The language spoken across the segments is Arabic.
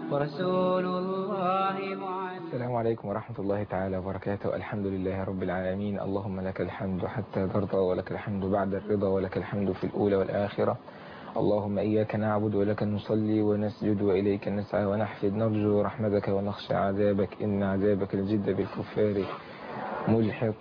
ورسول الله معلم. السلام عليكم ورحمة الله تعالى وبركاته. الحمد لله رب العالمين، اللهم لك الحمد حتى ترضى، ولك الحمد بعد الرضا، ولك الحمد في الأولى والآخرة. اللهم إياك نعبد ولك نصلي ونسجد وإليك نسعى ونحفد، نرجو رحمتك ونخشى عذابك، إن عذابك الجد بالكفار ملحق.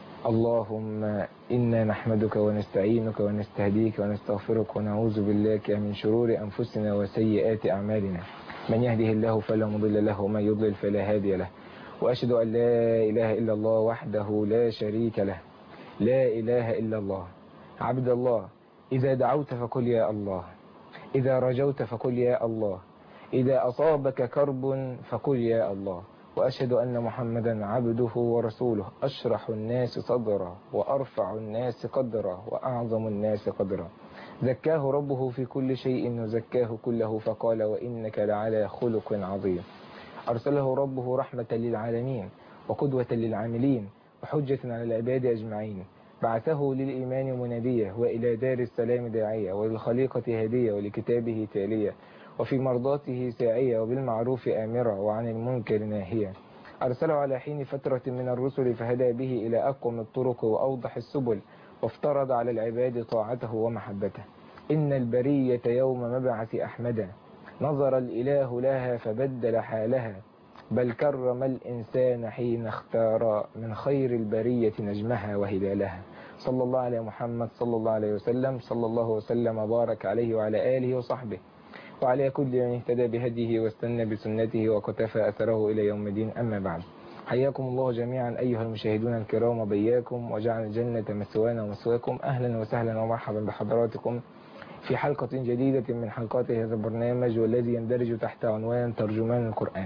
اللهم إنا نحمدك ونستعينك ونستهديك ونستغفرك ونعوذ بالله من شرور أنفسنا وسيئات أعمالنا، من يهده الله فلا مضل له ومن يضلل فلا هادي له، وأشهد أن لا إله إلا الله وحده لا شريك له، لا إله إلا الله. عبد الله، إذا دعوت فقل يا الله، إذا رجوت فقل يا الله، إذا أصابك كرب فقل يا الله. وأشهد أن محمدا عبده ورسوله، أشرح الناس صدرا وأرفع الناس قدرا وأعظم الناس قدرا. زكاه ربه في كل شيء وزكاه كله، فقال وإنك لعلى خلق عظيم. أرسله ربه رحمة للعالمين وقدوة للعاملين وحجة على العباد أجمعين. بعثه للإيمان منادية وإلى دار السلام داعية وللخليقة هدية ولكتابه تالية وفي مرضاته ساعية وبالمعروف آمرة وعن المنكر ناهية. أرسله على حين فترة من الرسل فهدى به إلى أقوم الطرق وأوضح السبل، وافترض على العباد طاعته ومحبته. إن البرية يوم مبعث أحمدا، نظر الإله لها فبدل حالها، بل كرم الإنسان حين اختار من خير البرية نجمها وهلالها. صلى الله على محمد صلى الله عليه وسلم، صلى الله وسلم وبارك عليه وعلى آله وصحبه وعلى كل من اهتدى بهديه واستنى بسنته وقتفى أثره إلى يوم الدين. أما بعد، حياكم الله جميعا أيها المشاهدون الكرام وبياكم، وجعل الجنة مثوانا ومثواكم. أهلا وسهلا ومرحبا بحضراتكم في حلقة جديدة من حلقات هذا البرنامج، والذي يندرج تحت عنوان ترجمان القرآن.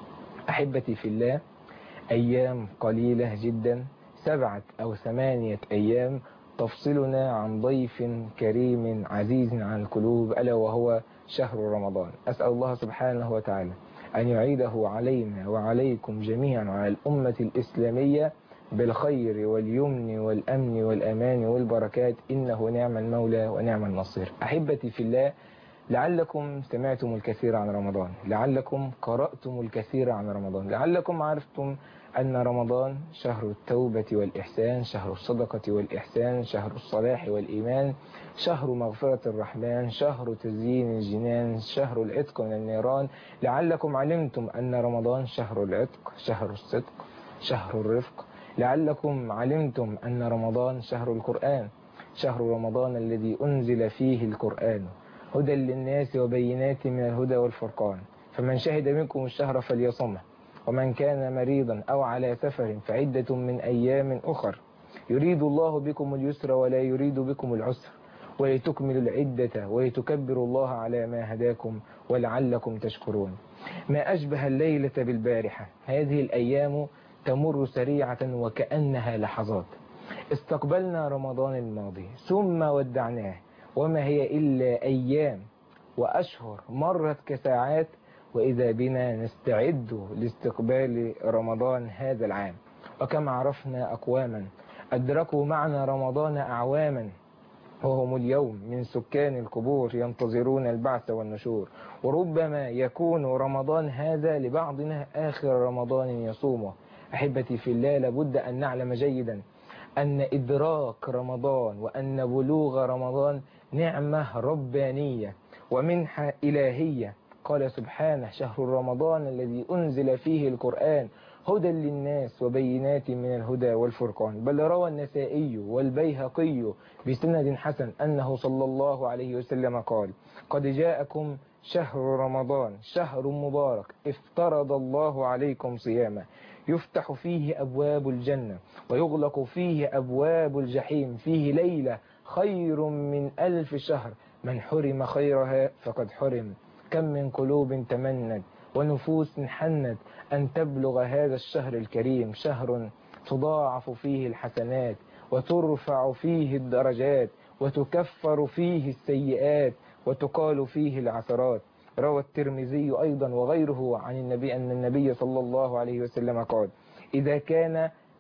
أحبتي في الله، أيام قليلة جدا، 7 أو 8 أيام تفصلنا عن ضيف كريم عزيز عن القلوب، ألا وهو شهر رمضان. أسأل الله سبحانه وتعالى أن يعيده علينا وعليكم جميعا وعلى الأمة الإسلامية بالخير واليمن والأمن والأمان والبركات، إنه نعم المولى ونعم النصير. أحبتي في الله، لعلكم سمعتم الكثير عن رمضان، لعلكم قرأتم الكثير عن رمضان، لعلكم عرفتم أن رمضان شهر التوبة والإحسان، شهر الصدقة والإحسان، شهر الصلاح والإيمان، شهر مغفرة الرحمن، شهر تزيين الجنان، شهر العتق من النيران. لعلكم علمتم أن رمضان شهر العتق، شهر الصدق، شهر الرفق. لعلكم علمتم أن رمضان شهر القرآن، شهر رمضان الذي أنزل فيه القرآن هدى للناس وبينات من الهدى والفرقان. فمن شهد منكم الشهر فليصمه، ومن كان مريضا أو على سفر فعدة من أيام أخر، يريد الله بكم اليسر ولا يريد بكم العسر، ولتكملوا العدة ولتكبروا الله على ما هداكم ولعلكم تشكرون. ما أشبه الليلة بالبارحة، هذه الأيام تمر سريعة وكأنها لحظات. استقبلنا رمضان الماضي ثم ودعناه، وما هي إلا أيام وأشهر مرت كساعات، وإذا بنا نستعد لاستقبال رمضان هذا العام. وكم عرفنا أقواما أدركوا معنا رمضان أعواما، وهم اليوم من سكان القبور ينتظرون البعث والنشور. وربما يكون رمضان هذا لبعضنا آخر رمضان يصومه. أحبتي في الله، لابد أن نعلم جيدا أن إدراك رمضان وأن بلوغ رمضان نعمة ربانية ومنحة إلهية. قال سبحانه: شهر رمضان الذي أنزل فيه القرآن هدى للناس وبينات من الهدى والفرقان. بل روى النسائي والبيهقي بسند حسن أنه صلى الله عليه وسلم قال: قد جاءكم شهر رمضان شهر مبارك افترض الله عليكم صيامه، يفتح فيه أبواب الجنة ويغلق فيه أبواب الجحيم، فيه ليلة خير من 1000 شهر، من حرم خيرها فقد حرم. كم من قلوب تمنت ونفوس حنت أن تبلغ هذا الشهر الكريم، شهر تضاعف فيه الحسنات وترفع فيه الدرجات وتكفر فيه السيئات وتقال فيه العثرات. روى الترمذي أيضا وغيره عن النبي أن النبي صلى الله عليه وسلم قال: إذا كان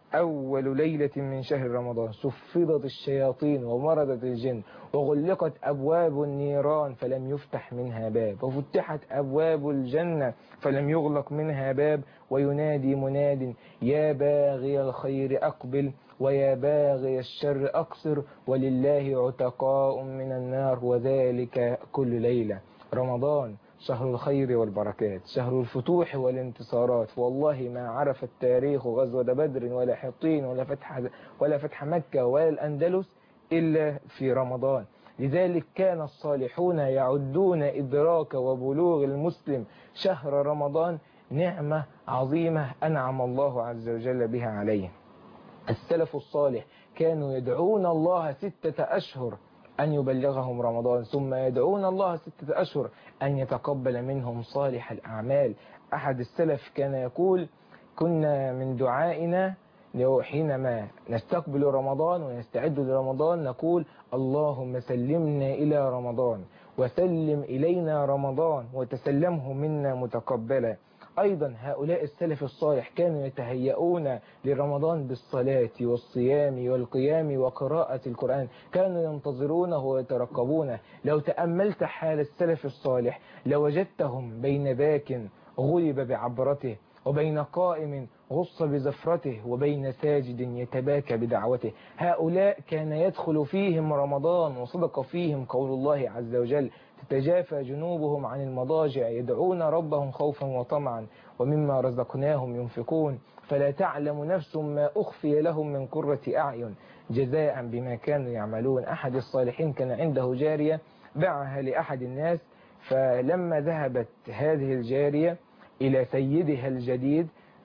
أول ليلة من شهر رمضان صفدت الشياطين ومرضت الجن وغلقت أبواب النيران فلم يفتح منها باب وفتحت أبواب الجنة فلم يغلق منها باب وينادي مناد يا باغي الخير أقبل ويا باغي الشر أقصر ولله عتقاء من النار وذلك كل ليلة. رمضان شهر الخير والبركات، شهر الفتوح والانتصارات، والله ما عرف التاريخ غزوة بدر ولا حطين ولا فتح مكة ولا الأندلس إلا في رمضان. لذلك كان الصالحون يعدون إدراك وبلوغ المسلم شهر رمضان نعمة عظيمة أنعم الله عز وجل بها عليه. السلف الصالح كانوا يدعون الله 6 أشهر أن يبلغهم رمضان، ثم يدعون الله 6 أشهر أن يتقبل منهم صالح الأعمال. أحد السلف كان يقول كنا من دعائنا حينما نستقبل رمضان ونستعد لرمضان نقول اللهم سلمنا إلى رمضان وسلم إلينا رمضان وتسلمه منا متقبلا. أيضا هؤلاء السلف الصالح كانوا يتهيئون لرمضان بالصلاة والصيام والقيام وقراءة القرآن، كانوا ينتظرونه ويترقبونه. لو تأملت حال السلف الصالح لوجدتهم بين باك غلب بعبرته وبين قائم غص بزفرته وبين ساجد يتباكى بدعوته. هؤلاء كان يدخل فيهم رمضان وصدق فيهم قول الله عز وجل تتجافى جنوبهم عن المضاجع يدعون ربهم خوفا وطمعا ومما رزقناهم ينفقون فلا تعلم نفس ما أخفي لهم من قرة أعين جزاء بما كانوا يعملون. أحد الصالحين كان عنده جارية باعها لأحد الناس، فلما ذهبت هذه الجارية إلى سيدها الجديد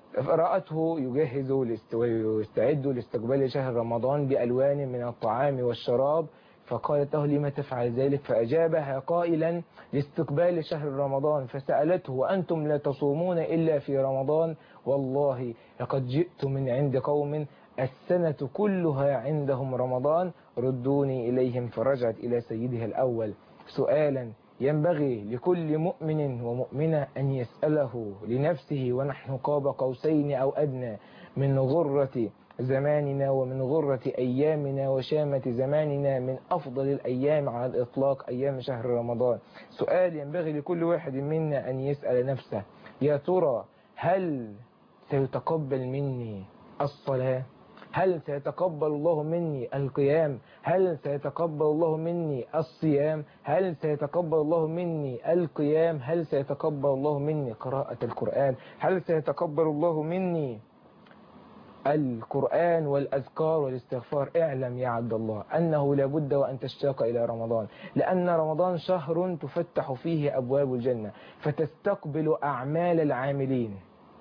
رأته يجهز ويستعد لاستقبال شهر رمضان بألوان من الطعام والشراب، فقالت له لما تفعل ذلك؟ فأجابها قائلا لاستقبال شهر رمضان. فسألته وأنتم لا تصومون إلا في رمضان؟ والله لقد جئت من عند قوم السنة كلها عندهم رمضان ردوني إليهم. فرجعت إلى سيدها الأول. سؤالا ينبغي لكل مؤمن ومؤمنة أن يسأله لنفسه ونحن قاب قوسين أو أدنى من غرة زماننا ومن غرة أيامنا وشامة زماننا من أفضل الأيام على الإطلاق أيام شهر رمضان. سؤال ينبغي لكل واحد منا أن يسأل نفسه يا ترى هل سيتقبل مني الصلاة؟ هل سيتقبل الله مني القيام؟ هل سيتقبل الله مني الصيام؟ هل سيتقبل الله مني القيام؟ هل سيتقبل الله مني قراءة القرآن؟ هل سيتقبل الله مني القرآن والأذكار والاستغفار؟ اعلم يا عبد الله أنه لابد وأن تشتاق إلى رمضان، لأن رمضان شهر تفتح فيه أبواب الجنة فتستقبل أعمال العاملين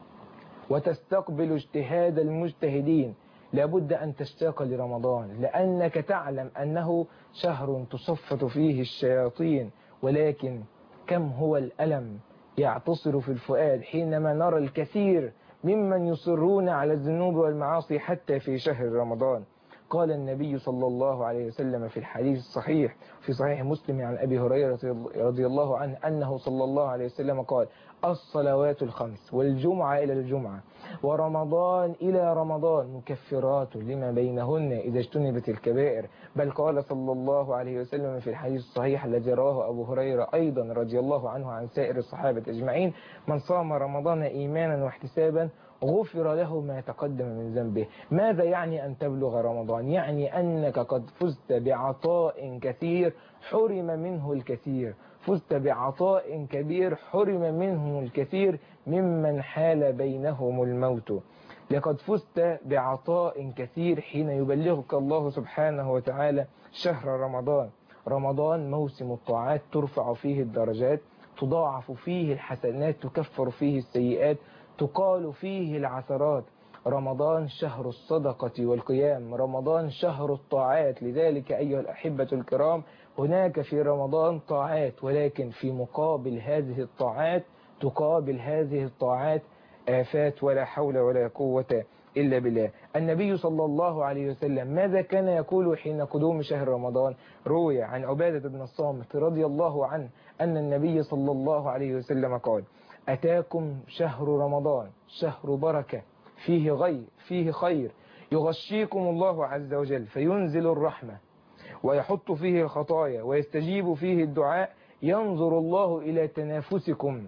وتستقبل اجتهاد المجتهدين. لابد أن تشتاق لرمضان لأنك تعلم أنه شهر تصفت فيه الشياطين، ولكن كم هو الألم يعتصر في الفؤاد حينما نرى الكثير ممن يصرون على الذنوب والمعاصي حتى في شهر رمضان. قال النبي صلى الله عليه وسلم في الحديث الصحيح في صحيح مسلم عن أبي هريرة رضي الله عنه أنه صلى الله عليه وسلم قال الصلوات الخمس والجمعة إلى الجمعة ورمضان إلى رمضان مكفرات لما بينهن إذا اجتنبت الكبائر. بل قال صلى الله عليه وسلم في الحديث الصحيح الذي رواه أبو هريرة أيضا رضي الله عنه عن سائر الصحابة أجمعين من صام رمضان إيمانا واحتسابا غفر له ما تقدم من ذنبه. ماذا يعني أن تبلغ رمضان؟ يعني أنك قد فزت بعطاء كثير حرم منه الكثير، فزت بعطاء كبير حرم منه الكثير ممن حال بينهم الموت. لقد فزت بعطاء كثير حين يبلغك الله سبحانه وتعالى شهر رمضان. رمضان موسم الطاعات ترفع فيه الدرجات، تضاعف فيه الحسنات، تكفر فيه السيئات، تقال فيه العثرات. رمضان شهر الصدقة والقيام، رمضان شهر الطاعات. لذلك أيها الأحبة الكرام هناك في رمضان طاعات، ولكن في مقابل هذه الطاعات تقابل هذه الطاعات آفات ولا حول ولا قوة إلا بالله. النبي صلى الله عليه وسلم ماذا كان يقول حين قدوم شهر رمضان؟ روي عن عبادة بن الصامت رضي الله عنه أن النبي صلى الله عليه وسلم قال أتاكم شهر رمضان شهر بركة فيه خير يغشيكم الله عز وجل فينزل الرحمة ويحط فيه الخطايا ويستجيب فيه الدعاء، ينظر الله إلى تنافسكم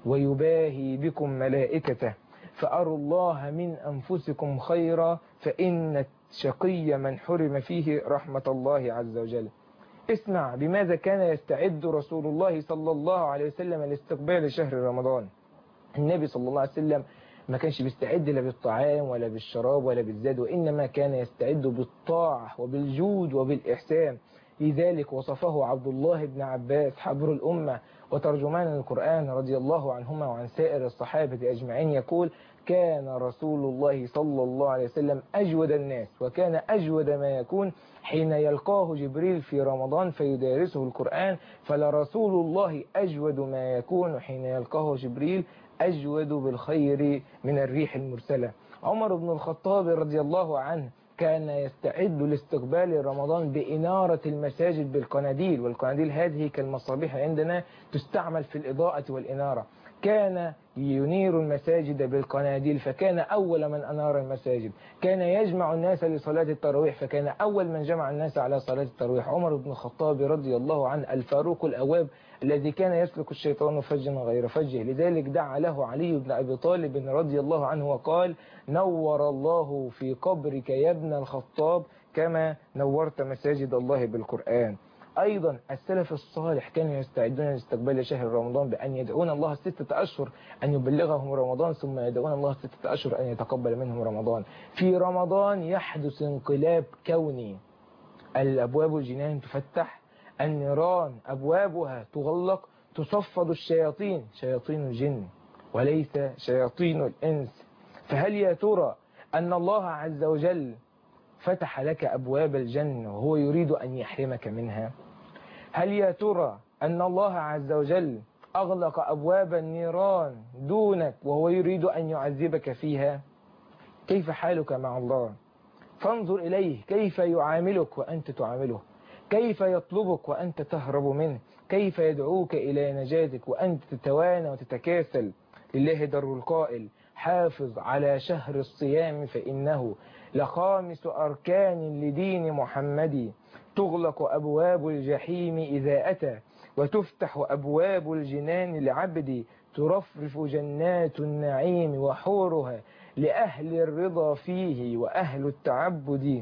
ويباهي بكم ملائكته، فأروا الله من أنفسكم خيرا، فإن الشقي من حرم فيه رحمة الله عز وجل. اسمع بماذا كان يستعد رسول الله صلى الله عليه وسلم لاستقبال شهر رمضان. النبي صلى الله عليه وسلم ما كانش بيستعد لا بالطعام ولا بالشراب ولا بالزاد، وإنما كان يستعد بالطاعة وبالجود وبالإحسان. لذلك وصفه عبد الله بن عباس حبر الأمة وترجمان القرآن رضي الله عنهما وعن سائر الصحابة أجمعين، يقول: كان رسول الله صلى الله عليه وسلم أجود الناس، وكان أجود ما يكون حين يلقاه جبريل في رمضان فيدارسه القرآن، فلرسول الله أجود ما يكون حين يلقاه جبريل أجود بالخير من الريح المرسلة. عمر بن الخطاب رضي الله عنه كان يستعد لاستقبال رمضان بإنارة المساجد بالقناديل، والقناديل هذه كالمصابيح عندنا تستعمل في الإضاءة والإنارة. كان ينير المساجد بالقناديل فكان أول من أنار المساجد. كان يجمع الناس لصلاة التراويح فكان أول من جمع الناس على صلاة التراويح. عمر بن الخطاب رضي الله عنه الفاروق الأواب الذي كان يسلك الشيطان فجا غير فجه، لذلك دعا له علي بن أبي طالب رضي الله عنه وقال: نور الله في قبرك يا ابن الخطاب كما نورت مساجد الله بالقرآن. أيضا السلف الصالح كانوا يستعدون لاستقبال شهر رمضان بأن يدعون الله 6 أشهر أن يبلغهم رمضان، ثم يدعون الله 6 أشهر أن يتقبل منهم رمضان. في رمضان يحدث انقلاب كوني، الأبواب الجنان تفتح، النيران أبوابها تغلق، تصفد الشياطين، شياطين الجن وليس شياطين الإنس. فهل يا ترى أن الله عز وجل فتح لك أبواب الجنة وهو يريد أن يحرمك منها؟ هل يا ترى أن الله عز وجل أغلق أبواب النيران دونك وهو يريد أن يعذبك فيها؟ كيف حالك مع الله؟ فانظر إليه كيف يعاملك وأنت تعامله، كيف يطلبك وأنت تهرب منه، كيف يدعوك إلى نجاتك وأنت تتوانى وتتكاسل. لله در القائل: حافظ على شهر الصيام فإنه لخامس أركان لدين محمد، تغلق أبواب الجحيم إذا أتى وتفتح أبواب الجنان لعبدي، ترفرف جنات النعيم وحورها لأهل الرضا فيه وأهل التعبد،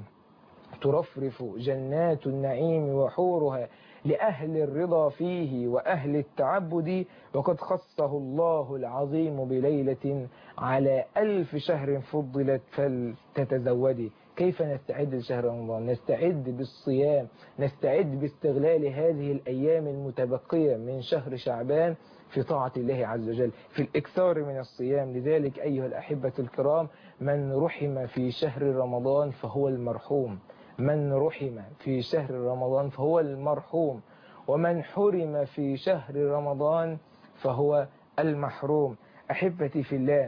ترفرف جنات النعيم وحورها لأهل الرضا فيه وأهل التعبد، وقد خصه الله العظيم بليلة على 1000 شهر فضلت فلتتزودي. كيف نستعد لشهر رمضان؟ نستعد بالصيام، نستعد باستغلال هذه الأيام المتبقية من شهر شعبان في طاعة الله عز وجل، في الإكثار من الصيام. لذلك أيها الأحبة الكرام، من رحم في شهر رمضان فهو المرحوم، من رحم في شهر رمضان فهو المرحوم، ومن حرم في شهر رمضان فهو المحروم. أحبتي في الله،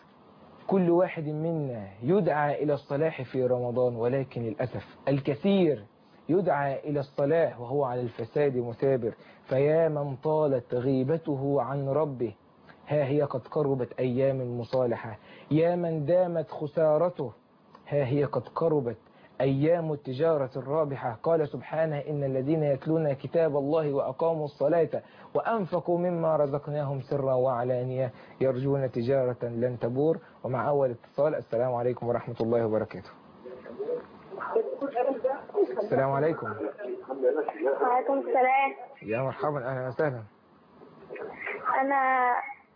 كل واحد منا يدعى إلى الصلاح في رمضان، ولكن للأسف الكثير يدعى إلى الصلاح وهو على الفساد مثابر. فيا من طالت غيبته عن ربه، ها هي قد قربت أيام المصالحة. يا من دامت خسارته، ها هي قد قربت أيام التجارة الرابحة. قال سبحانه: إن الذين يتلون كتاب الله وأقاموا الصلاة وأنفقوا مما رزقناهم سرا وعلانية يرجون تجارة لن تبور. ومع أول اتصال: السلام عليكم ورحمة الله وبركاته. السلام عليكم. وعليكم السلام. يا مرحبا، أهلا وسهلا. أنا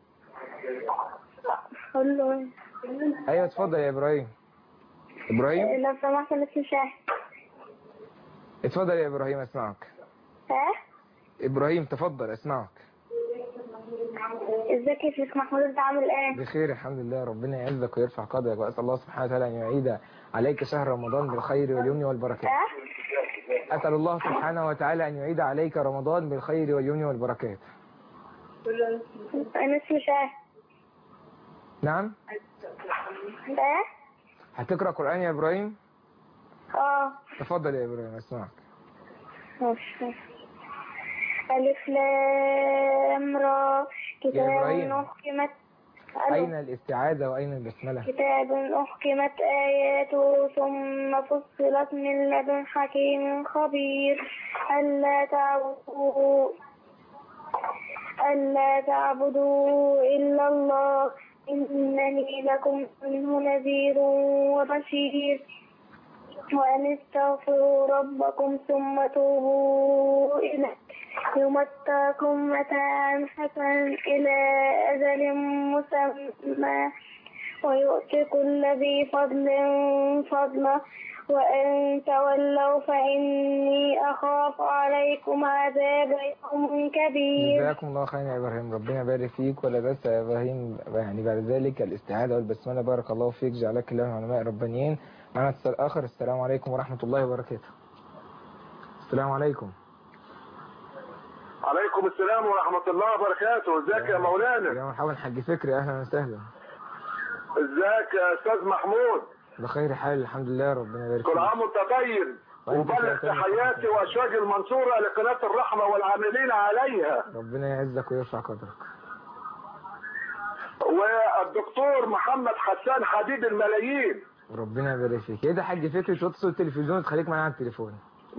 أيوة اتفضل يا إبراهيم. إبراهيم لو سمحت أنا اسمي شاهد. اتفضل يا إبراهيم أسمعك. ها؟ إبراهيم تفضل أسمعك. ازيك يا شيخ محمود، انت عامل ايه؟ بخير الحمد لله، ربنا يعزك ويرفع قدرك، وأسأل الله سبحانه وتعالى أن يعيد عليك شهر رمضان بالخير واليمن والبركات. أسأل الله سبحانه وتعالى أن يعيد عليك رمضان بالخير واليمن والبركات. أنا اسمي شاهد. نعم؟ ايه؟ هتقرأ قرآن يا إبراهيم؟ تفضل يا إبراهيم أسمعك. ماشي. ألف لام را كتاب أحكمت. أين الاستعاذة وأين البسملة؟ كتاب أحكمت آياته ثم فصلت من لدن حكيم خبير ألا تعبدوا إلا الله إنني لكم منه نذير وبشير وأن استغفروا ربكم ثم توبوا إليه يمتعكم متاعا حسنا إلى أجل مسمى ويؤتي كل ذي فضل فضله وإن تولوا فإني أخاف عليكم عذاب يوم كبير. جزاكم الله خيرا يا إبراهيم، ربنا يبارك فيك. ولا بس يا إبراهيم، يعني بعد ذلك الاستعاذة والبسملة. بارك الله فيك، جعلك الله من علماء ربانيين. معنا اتصال آخر. السلام عليكم ورحمة الله وبركاته. السلام عليكم. عليكم السلام ورحمة الله وبركاته. ازيك يا مولانا؟ يا مرحبا حاج فكري، أهلا وسهلا. ازيك يا أستاذ محمود؟ بخير حال الحمد لله، ربنا يبارك فيك. كل عام وانت طيب، وبلغ تحياتي واشواق المنصورة لقناة الرحمة والعاملين عليها. ربنا يعزك ويرفع قدرك. والدكتور محمد حسان حبيب الملايين. ربنا يبارك فيك. ايه ده حاج فكري، توصل التلفزيون وتخليك معانا على التليفون.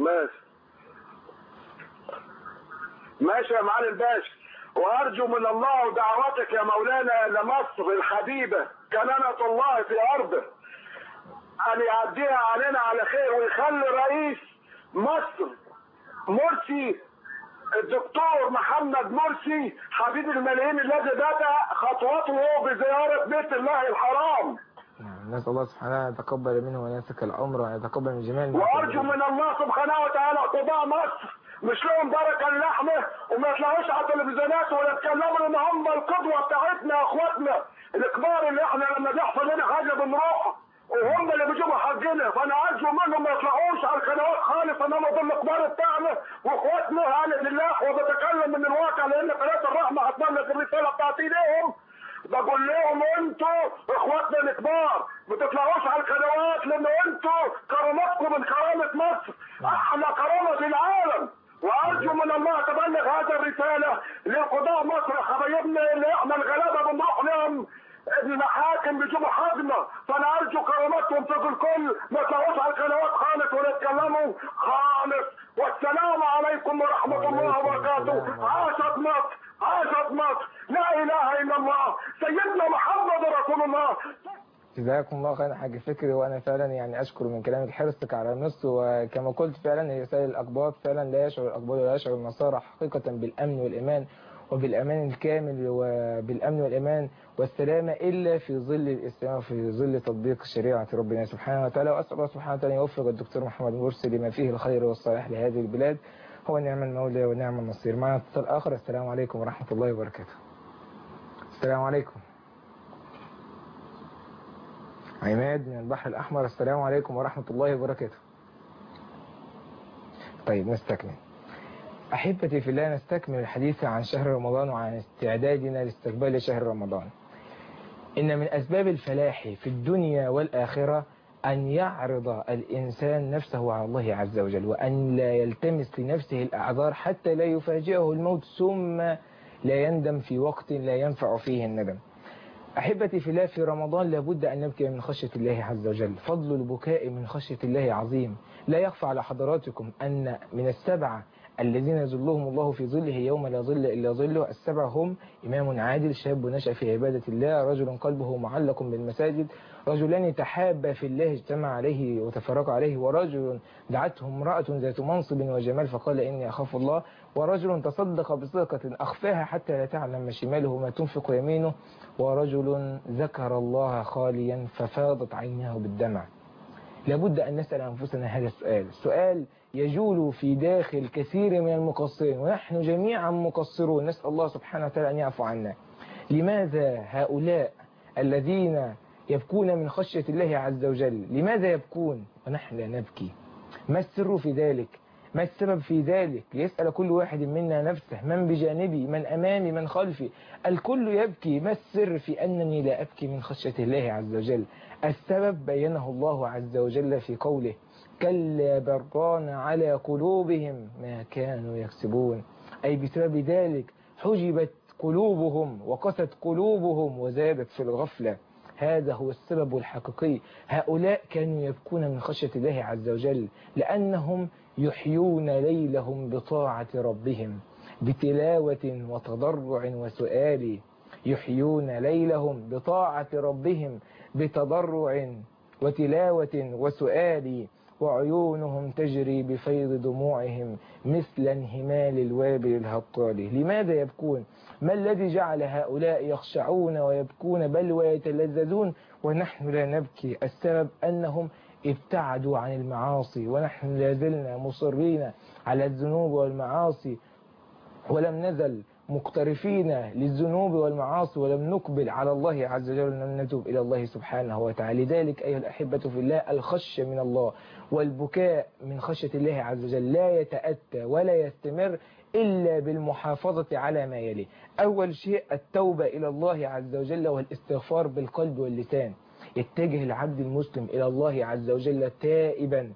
ماشي يا معالي الباشا. وارجو من الله ودعواتك يا مولانا لمصر الحبيبة كنانة الله في ارضه ان يعديها علينا على خير، ويخلي رئيس مصر مرسي الدكتور محمد مرسي حبيب الملايين الذي بدأ خطوته بزيارة بيت الله الحرام. نسأل الله سبحانه يتقبل منه وينسك العمر ويتقبل من جميع وارجو من الله سبحانه وتعالى قضاء مصر مش لهم بركه اللحمه وما يطلعوش على التلفزيونات ولا يتكلموا ان هم القدوه بتاعتنا يا اخواتنا الكبار اللي احنا لما بيحصل لنا حاجه بنروح وهم اللي بيجيبوا حقنا. فانا ارجو منهم ما يطلعوش على القنوات خالص، انما دول الكبار بتاعنا واخواتنا اهل الله. وبتكلم من الواقع لان قناه الرحمه هتبلغ الرساله بتاعتي ليهم. بقول لهم انتوا اخواتنا الكبار ما تطلعوش على القنوات لان انتوا كرامتكم من كرامه مصر احلى كرامه في العالم. وارجو من الله تبلغ هذه الرساله لقضاء مصر حبايبنا اللي احنا الغلابه بنروح لهم المحاكم بيجيبوا حقنا. فانا ارجو كرامتهم في الكل ما يطلعوش على القنوات خالص ولا يتكلموا خالص. والسلام عليكم ورحمه الله وبركاته. عاشت مصر، عاشت مصر، لا اله الا الله، سيدنا محمد رسول الله. جزاكم الله خيرا حاج فكري. وانا فعلا يعني اشكر من كلامك حرصك على مصر، وكما قلت فعلا هي رسائل الاقباط. فعلا لا يشعر الاقباط ولا يشعر النصارى حقيقه بالامن والايمان وبالامان الكامل وبالامن والامان والسلامه الا في ظل الاسلام وفي ظل تطبيق شريعه ربنا سبحانه وتعالى. واسال الله سبحانه وتعالى ان يوفق الدكتور محمد مرسي لما فيه الخير والصلاح لهذه البلاد. هو نعم المولى ونعم النصير. معنا اتصال اخر. السلام عليكم ورحمه الله وبركاته. السلام عليكم. عماد من البحر الأحمر. السلام عليكم ورحمة الله وبركاته. طيب نستكمل. أحبتي في الله، نستكمل الحديث عن شهر رمضان وعن استعدادنا لاستقبال شهر رمضان. إن من أسباب الفلاح في الدنيا والآخرة أن يعرض الإنسان نفسه على الله عز وجل، وأن لا يلتمس لنفسه الأعذار حتى لا يفاجئه الموت ثم لا يندم في وقت لا ينفع فيه الندم. أحبتي في الله، في رمضان لابد أن نبكي من خشية الله عز وجل. فضل البكاء من خشية الله عظيم. لا يخفى على حضراتكم أن من السبعة الذين يظلهم الله في ظله يوم لا ظل إلا ظله، السبعة هم إمام عادل، شاب نشأ في عبادة الله، رجل قلبه معلق بالمساجد، رجلان تحابا في الله اجتمع عليه وتفرقا عليه، ورجل دعته امرأة ذات منصب وجمال فقال إني أخاف الله، ورجل تصدق بصدقة أخفاها حتى لا تعلم شماله ما تنفق يمينه، ورجل ذكر الله خاليا ففاضت عيناه بالدمع. لابد أن نسأل أنفسنا هذا السؤال، سؤال يجول في داخل كثير من المقصرين، ونحن جميعا مقصرون، نسأل الله سبحانه وتعالى أن يعفو عنا. لماذا هؤلاء الذين يبكون من خشية الله عز وجل لماذا يبكون ونحن لا نبكي؟ ما السر في ذلك؟ ما السبب في ذلك؟ يسأل كل واحد منا نفسه، من بجانبي، من أمامي، من خلفي؟ الكل يبكي. ما السر في أنني لا أبكي من خشية الله عز وجل؟ السبب بينه الله عز وجل في قوله كلا بران على قلوبهم ما كانوا يكسبون، أي بسبب ذلك حجبت قلوبهم وقست قلوبهم وزادت في الغفلة. هذا هو السبب الحقيقي. هؤلاء كانوا يبكون من خشية الله عز وجل لأنهم يحيون ليلهم بطاعة ربهم بتلاوة وتضرع وسؤال. يحيون ليلهم بطاعة ربهم بتضرع وتلاوة وسؤال، وعيونهم تجري بفيض دموعهم مثل انهمال الوابل الهطال. لماذا يبكون؟ ما الذي جعل هؤلاء يخشعون ويبكون بل ويتلذذون ونحن لا نبكي؟ السبب أنهم ابتعدوا عن المعاصي، ونحن لازلنا مصرين على الذنوب والمعاصي، ولم نزل مقترفين للذنوب والمعاصي، ولم نقبل على الله عز وجل، ولم نتوب إلى الله سبحانه وتعالى. لذلك أيها الأحبة في الله، الخشية من الله والبكاء من خشية الله عز وجل لا يتأتى ولا يستمر إلا بالمحافظة على ما يلي. أول شيء التوبة إلى الله عز وجل والاستغفار بالقلب واللسان. يتجه العبد المسلم إلى الله عز وجل تائبا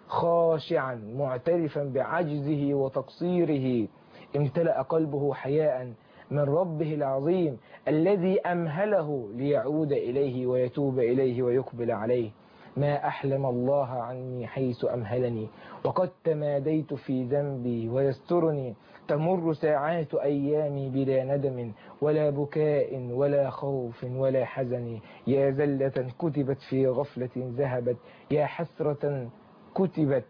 خاشعا معترفا بعجزه وتقصيره، امتلأ قلبه حياء من ربه العظيم الذي أمهله ليعود إليه ويتوب إليه ويقبل عليه. ما أحلم الله عني حيث أمهلني، وقد تماديت في ذنبي ويسترني. تمر ساعات أيامي بلا ندم ولا بكاء ولا خوف ولا حزن. يا زلة كتبت في غفلة ذهبت، يا حسرة كتبت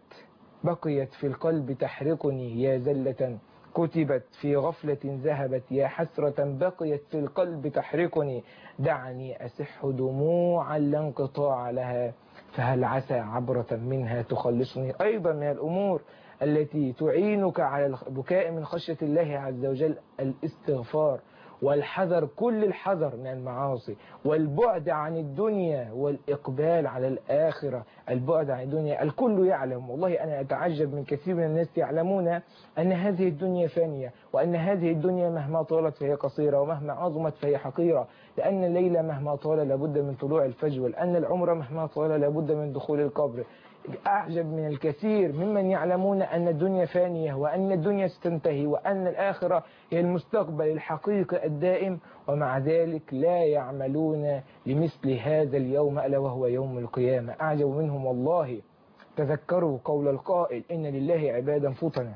بقيت في القلب تحرقني. يا زلة كتبت في غفلة ذهبت، يا حسرة بقيت في القلب تحرقني. دعني أسح دموعا لا انقطاع لها، فهل عسى عبرة منها تخلصني. أيضا من الأمور التي تعينك على البكاء من خشية الله عز وجل الاستغفار والحذر، كل الحذر من المعاصي، والبعد عن الدنيا والإقبال على الآخرة. البعد عن الدنيا، الكل يعلم، والله أنا أتعجب من كثير من الناس يعلمون أن هذه الدنيا فانية، وأن هذه الدنيا مهما طالت فهي قصيرة، ومهما عظمت فهي حقيرة، لأن الليل مهما طال لابد من طلوع الفجر، لأن العمر مهما طال لابد من دخول القبر. أعجب من الكثير ممن يعلمون أن الدنيا فانية، وأن الدنيا ستنتهي، وأن الآخرة هي المستقبل الحقيقي الدائم، ومع ذلك لا يعملون لمثل هذا اليوم ألا وهو يوم القيامة. أعجب منهم والله. تذكروا قول القائل: إن لله عبادا فطنا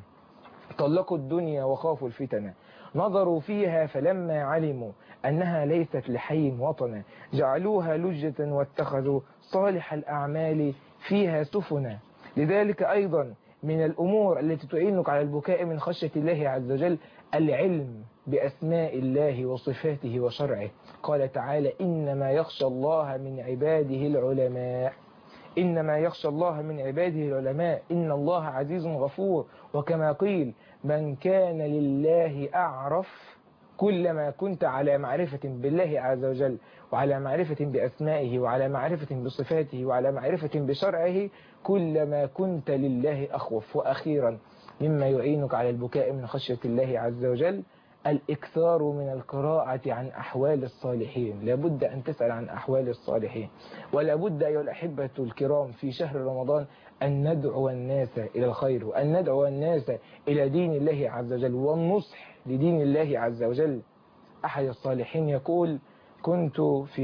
طلقوا الدنيا وخافوا الفتنة، نظروا فيها فلما علموا أنها ليست لحي وطنا، جعلوها لجة واتخذوا صالح الأعمال فيها سفنا. لذلك أيضا من الأمور التي تعينك على البكاء من خشية الله عز وجل العلم بأسماء الله وصفاته وشرعه. قال تعالى: إنما يخشى الله من عباده العلماء. إنما يخشى الله من عباده العلماء، إن الله عزيز غفور. وكما قيل: من كان لله أعرف. كلما كنت على معرفة بالله عز وجل، وعلى معرفة بأسمائه، وعلى معرفة بصفاته، وعلى معرفة بشرعه، كلما كنت لله أخوف. وأخيرا مما يعينك على البكاء من خشية الله عز وجل الإكثار من القراءة عن أحوال الصالحين. لابد أن تسأل عن أحوال الصالحين، ولابد أيها الأحبة الكرام في شهر رمضان أن ندعو الناس إلى الخير، وأن ندعو الناس إلى دين الله عز وجل والنصح لدين الله عز وجل. أحد الصالحين يقول: كنت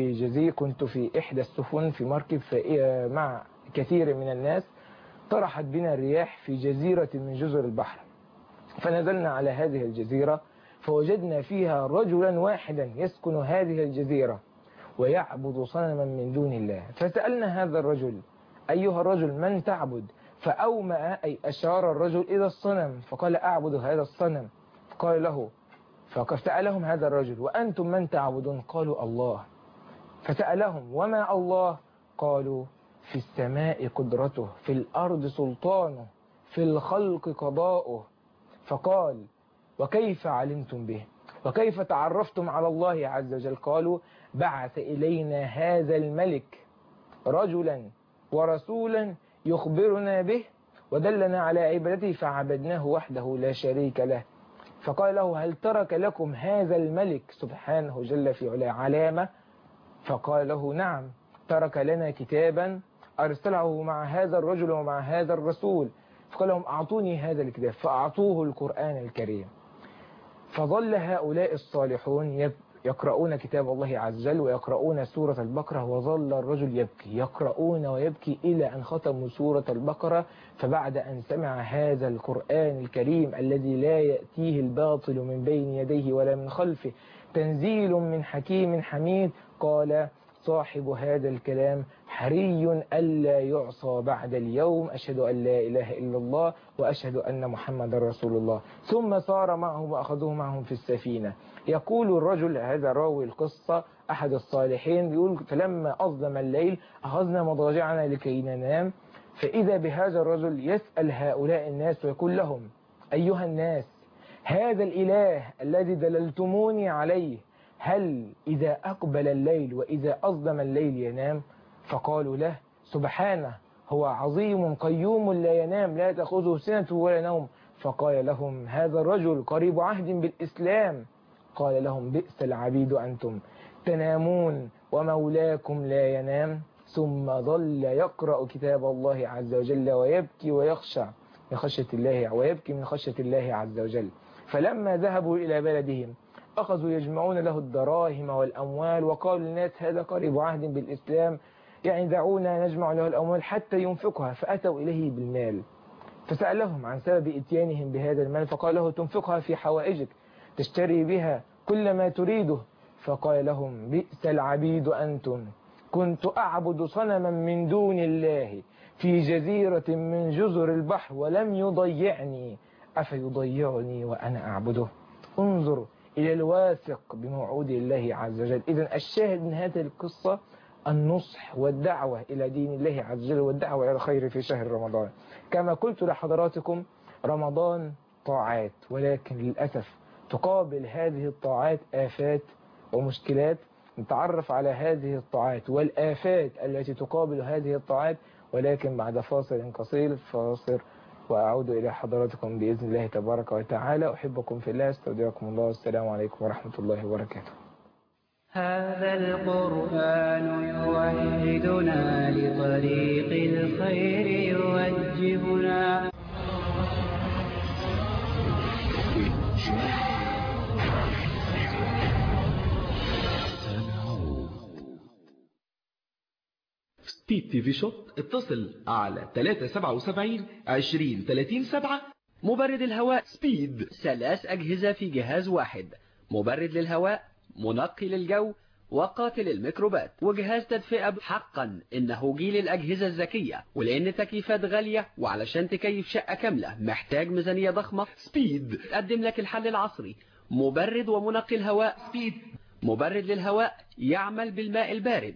في إحدى السفن في مركب مع كثير من الناس، طرحت بنا الرياح في جزيرة من جزر البحر، فنزلنا على هذه الجزيرة فوجدنا فيها رجلا واحدا يسكن هذه الجزيرة ويعبد صنما من دون الله. فسألنا هذا الرجل: أيها الرجل من تعبد؟ فأومأ أي أشار الرجل إلى الصنم، فقال: أعبد هذا الصنم. قال له، فسألهم هذا الرجل: وأنتم من تعبدون؟ قالوا: الله. فسألهم: وما الله؟ قالوا: في السماء قدرته، في الأرض سلطانه، في الخلق قضاؤه. فقال: وكيف علمتم به؟ وكيف تعرفتم على الله عز وجل؟ قالوا: بعث إلينا هذا الملك رجلا ورسولا يخبرنا به ودلنا على عبادته فعبدناه وحده لا شريك له. فقال له: هل ترك لكم هذا الملك سبحانه جل في علاه علامة؟ فقال له: نعم، ترك لنا كتابا أرسله مع هذا الرجل ومع هذا الرسول. فقال لهم: أعطوني هذا الكتاب، فأعطوه القرآن الكريم. فظل هؤلاء الصالحون يقرؤون كتاب الله عز وجل ويقرؤون سورة البقرة، وظل الرجل يبكي، يقرؤون ويبكي إلى أن ختموا سورة البقرة. فبعد أن سمع هذا القرآن الكريم الذي لا يأتيه الباطل من بين يديه ولا من خلفه، تنزيل من حكيم حميد، قال صاحب هذا الكلام: حري ألا يعصى بعد اليوم، أشهد أن لا إله إلا الله وأشهد أن محمد رسول الله. ثم صار معهم وأخذوه معهم في السفينة. يقول الرجل، هذا راوي القصة أحد الصالحين، يقول: فلما أظلم الليل أخذنا مضاجعنا لكي ننام، فإذا بهذا الرجل يسأل هؤلاء الناس ويقول لهم: أيها الناس، هذا الإله الذي دللتموني عليه هل إذا أقبل الليل وإذا أظلم الليل ينام؟ فقالوا له: سبحانه، هو عظيم قيوم لا ينام، لا تأخذه سنة ولا نوم. فقال لهم: هذا الرجل قريب عهد بالإسلام. قال لهم: بئس العبيد أنتم، تنامون ومولاكم لا ينام. ثم ظل يقرأ كتاب الله عز وجل ويبكي ويخشع من خشية الله، ويبكي من خشية الله عز وجل. فلما ذهبوا إلى بلدهم أخذوا يجمعون له الدراهم والأموال، وقالوا للناس: هذا قريب عهد بالإسلام، يعني دعونا نجمع له الأموال حتى ينفقها. فأتوا إليه بالمال، فسألهم عن سبب إتيانهم بهذا المال، فقال له: تنفقها في حوائجك، تشتري بها كل ما تريده. فقال لهم: بئس العبيد أنتم، كنت أعبد صنما من دون الله في جزيرة من جزر البحر ولم يضيعني، أفيضيعني وأنا أعبده؟ انظر إلى الواثق بموعود الله عز وجل. إذن الشاهد من هذه القصة النصح والدعوة إلى دين الله عز وجل والدعوة إلى الخير في شهر رمضان. كما قلت لحضراتكم، رمضان طاعات، ولكن للأسف تقابل هذه الطاعات آفات ومشكلات. نتعرف على هذه الطاعات والآفات التي تقابل هذه الطاعات، ولكن بعد فاصل قصير. وأعود إلى حضراتكم بإذن الله تبارك وتعالى. أحبكم في الله، استودعكم الله، والسلام عليكم ورحمة الله وبركاته. هذا القرآن يوحدنا لطريق الخير، يوجهنا. سبيد تي في شوب، اتصل على 377 20 30 7. مبرد الهواء سبيد، 3 أجهزة في جهاز واحد: مبرد للهواء، منقي للجو، وقاتل الميكروبات، وجهاز تدفئة. حقا إنه جيل الأجهزة الذكية، ولأن التكييفات غالية وعلشان تكيف شقة كاملة محتاج ميزانية ضخمة، سبيد تقدم لك الحل العصري: مبرد ومنقي الهواء. سبيد، مبرد للهواء يعمل بالماء البارد،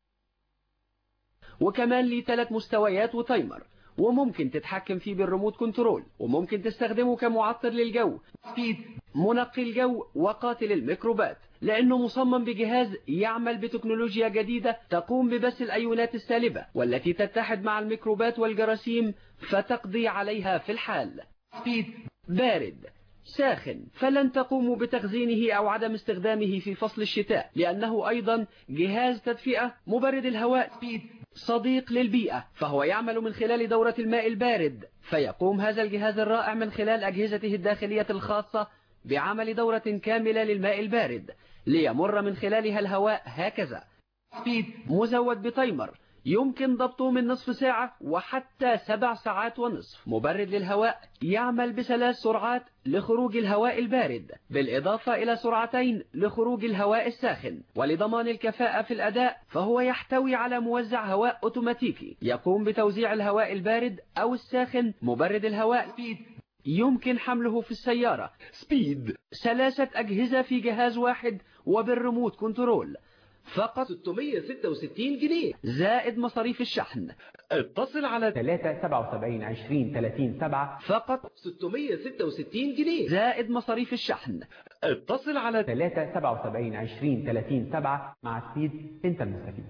وكمان ليه 3 مستويات وتايمر، وممكن تتحكم فيه بالريموت كنترول، وممكن تستخدمه كمعطر للجو. سبيد، منقي الجو وقاتل الميكروبات، لأنه مصمم بجهاز يعمل بتكنولوجيا جديدة تقوم ببث الأيونات السالبة والتي تتحد مع الميكروبات والجراثيم فتقضي عليها في الحال. سبيد، بارد ساخن، فلن تقوموا بتخزينه أو عدم استخدامه في فصل الشتاء، لأنه أيضا جهاز تدفئة. مبرد الهواء سبيد، صديق للبيئة، فهو يعمل من خلال دورة الماء البارد، فيقوم هذا الجهاز الرائع من خلال أجهزته الداخلية الخاصة بعمل دورة كاملة للماء البارد ليمر من خلالها الهواء هكذا. سبيد، مزود بتايمر يمكن ضبطه من نصف ساعة وحتى 7 ساعات ونصف. مبرد للهواء يعمل ب3 سرعات لخروج الهواء البارد، بالإضافة إلى سرعتين لخروج الهواء الساخن. ولضمان الكفاءة في الأداء فهو يحتوي على موزع هواء أوتوماتيكي يقوم بتوزيع الهواء البارد أو الساخن. مبرد الهواء سبيد، يمكن حمله في السيارة. سبيد، 3 أجهزة في جهاز واحد وبالريموت كنترول، فقط 666 جنيه زائد مصاريف الشحن. اتصل على 377 20 30 7. فقط 666 جنيه زائد مصاريف الشحن. اتصل على 377 20 30 7. مع سبيد انت المستفيد.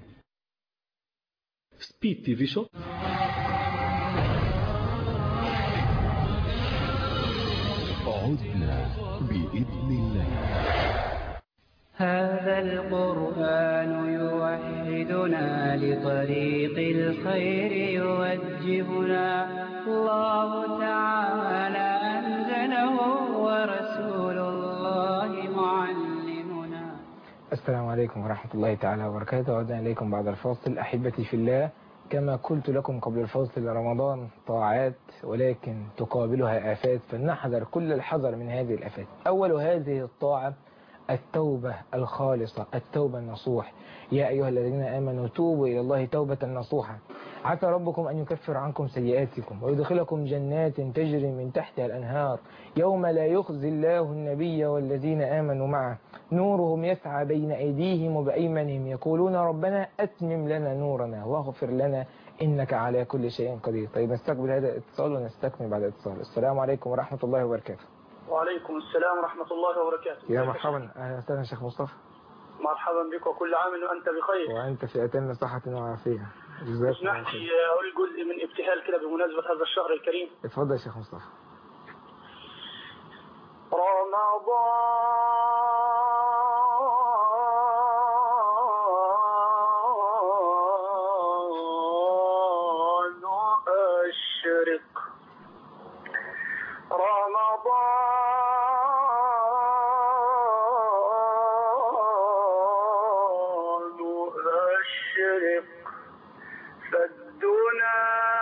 سبيد تي في شوب. عدنا بإذن الله. هذا القرآن يوحدنا لطريق الخير، يوجهنا. الله تعالى أنزله ورسول الله السلام عليكم ورحمة الله تعالى وبركاته. عدنا إليكم بعد الفاصل. أحبتي في الله، كما قلت لكم قبل الفاصل، رمضان طاعات ولكن تقابلها آفات، فلنحذر كل الحذر من هذه الآفات. أول هذه الطاعة التوبة الخالصة، التوبة النصوح. يا أيها الذين آمنوا توبوا إلى الله توبة نصوحة، عسى ربكم أن يكفر عنكم سيئاتكم ويدخلكم جنات تجري من تحتها الأنهار يوم لا يخزي الله النبي والذين آمنوا معه نورهم يسعى بين أيديهم وبأيمانهم يقولون ربنا أتمم لنا نورنا واغفر لنا إنك على كل شيء قدير. طيب نستقبل هذا الاتصال ونستكمل بعد الاتصال. السلام عليكم ورحمة الله وبركاته. وعليكم السلام ورحمة الله وبركاته. يا مرحبا، أهلا وسهلا شيخ مصطفى. مرحبا بك وكل عام وأنت بخير. وأنت في أتم صحة وعافية. اسمح لي أقول جزء من ابتهال كده بمناسبة هذا الشهر الكريم. اتفضل يا شيخ مصطفى. رمضان أشرق، رمضان أشرق، فالدنا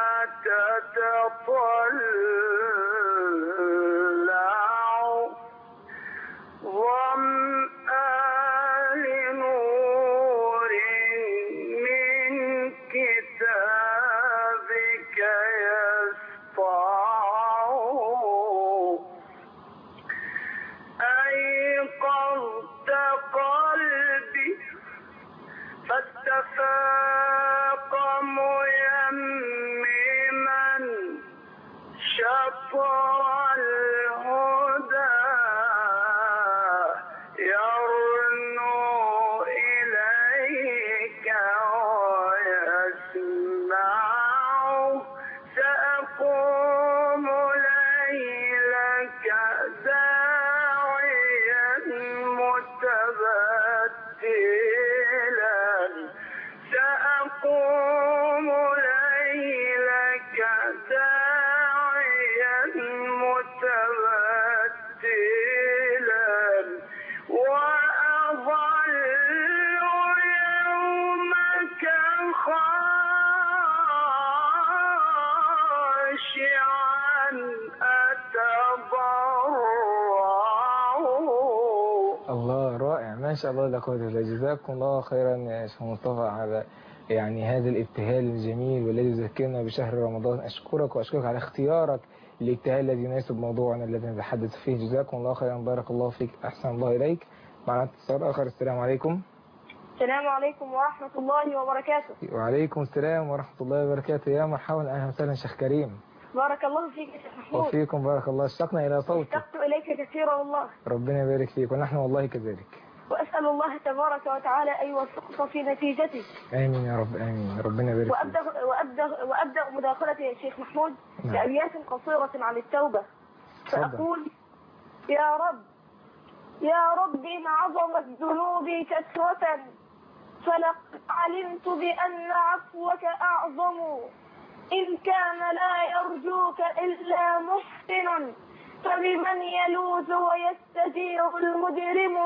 تتطلع ظمآن نور من كتابك يسطع، أيقظت قلبي فاستفاق ميمما شطر الهدى يرنو إليك ويسمع، سأقوم ليلك داعيا متبتلا، سأقوم ليلك داعيا متبتلا، وأظل يومك خاشعا أتضرع. الله، رائع، ما شاء الله لا قوة إلا بالله. جزاكم الله خيرا يا شيخ مصطفى على هذا الابتهال الجميل والذي يذكرنا بشهر رمضان. أشكرك وأشكرك على اختيارك الابتهال الذي يناسب موضوعنا الذي نتحدث فيه. جزاكم الله خيرا، بارك الله فيك، أحسن الله إليك. معنا اتصال آخر. السلام عليكم. السلام عليكم ورحمة الله وبركاته. وعليكم السلام ورحمة الله وبركاته. يا مرحبا، أهلا وسهلا شيخ كريم. بارك الله فيك يا شيخ محمود. وفيكم بارك الله. اشتقنا إلى صوتك. اشتقت إليك كثيرا والله. ربنا يبارك فيك، ونحن والله كذلك. وأسأل الله تبارك وتعالى أن يوفقك في نتيجتك. آمين يا رب، آمين. ربنا يبارك فيك. وأبدأ مداخلتي يا شيخ محمود بأبيات قصيرة عن التوبة. فأقول: يا رب يا رب إن عظمت ذنوبي كثرة فلقد علمت بأن عفوك أعظم، إن كان لا يرجوك إلا محسن فبمن يلوذ ويستجير المجرم.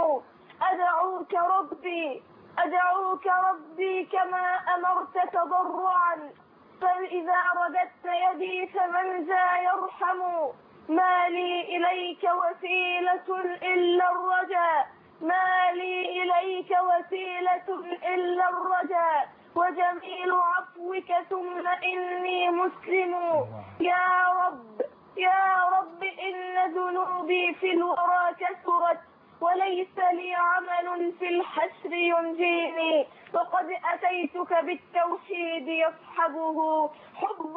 أدعوك ربي كما أمرت تضرعا، فإذا رددت يدي فمن ذا يرحم. ما لي إليك وسيلة إلا الرجاء، ما لي إليك وسيلة إلا الرجاء، وجميل عفوك ثم إني مسلم. يا رب إن ذنوبي في الورى كثرت وليس لي عمل في الحشر ينجيني، وقد أتيتك بالتوحيد يصحبه حب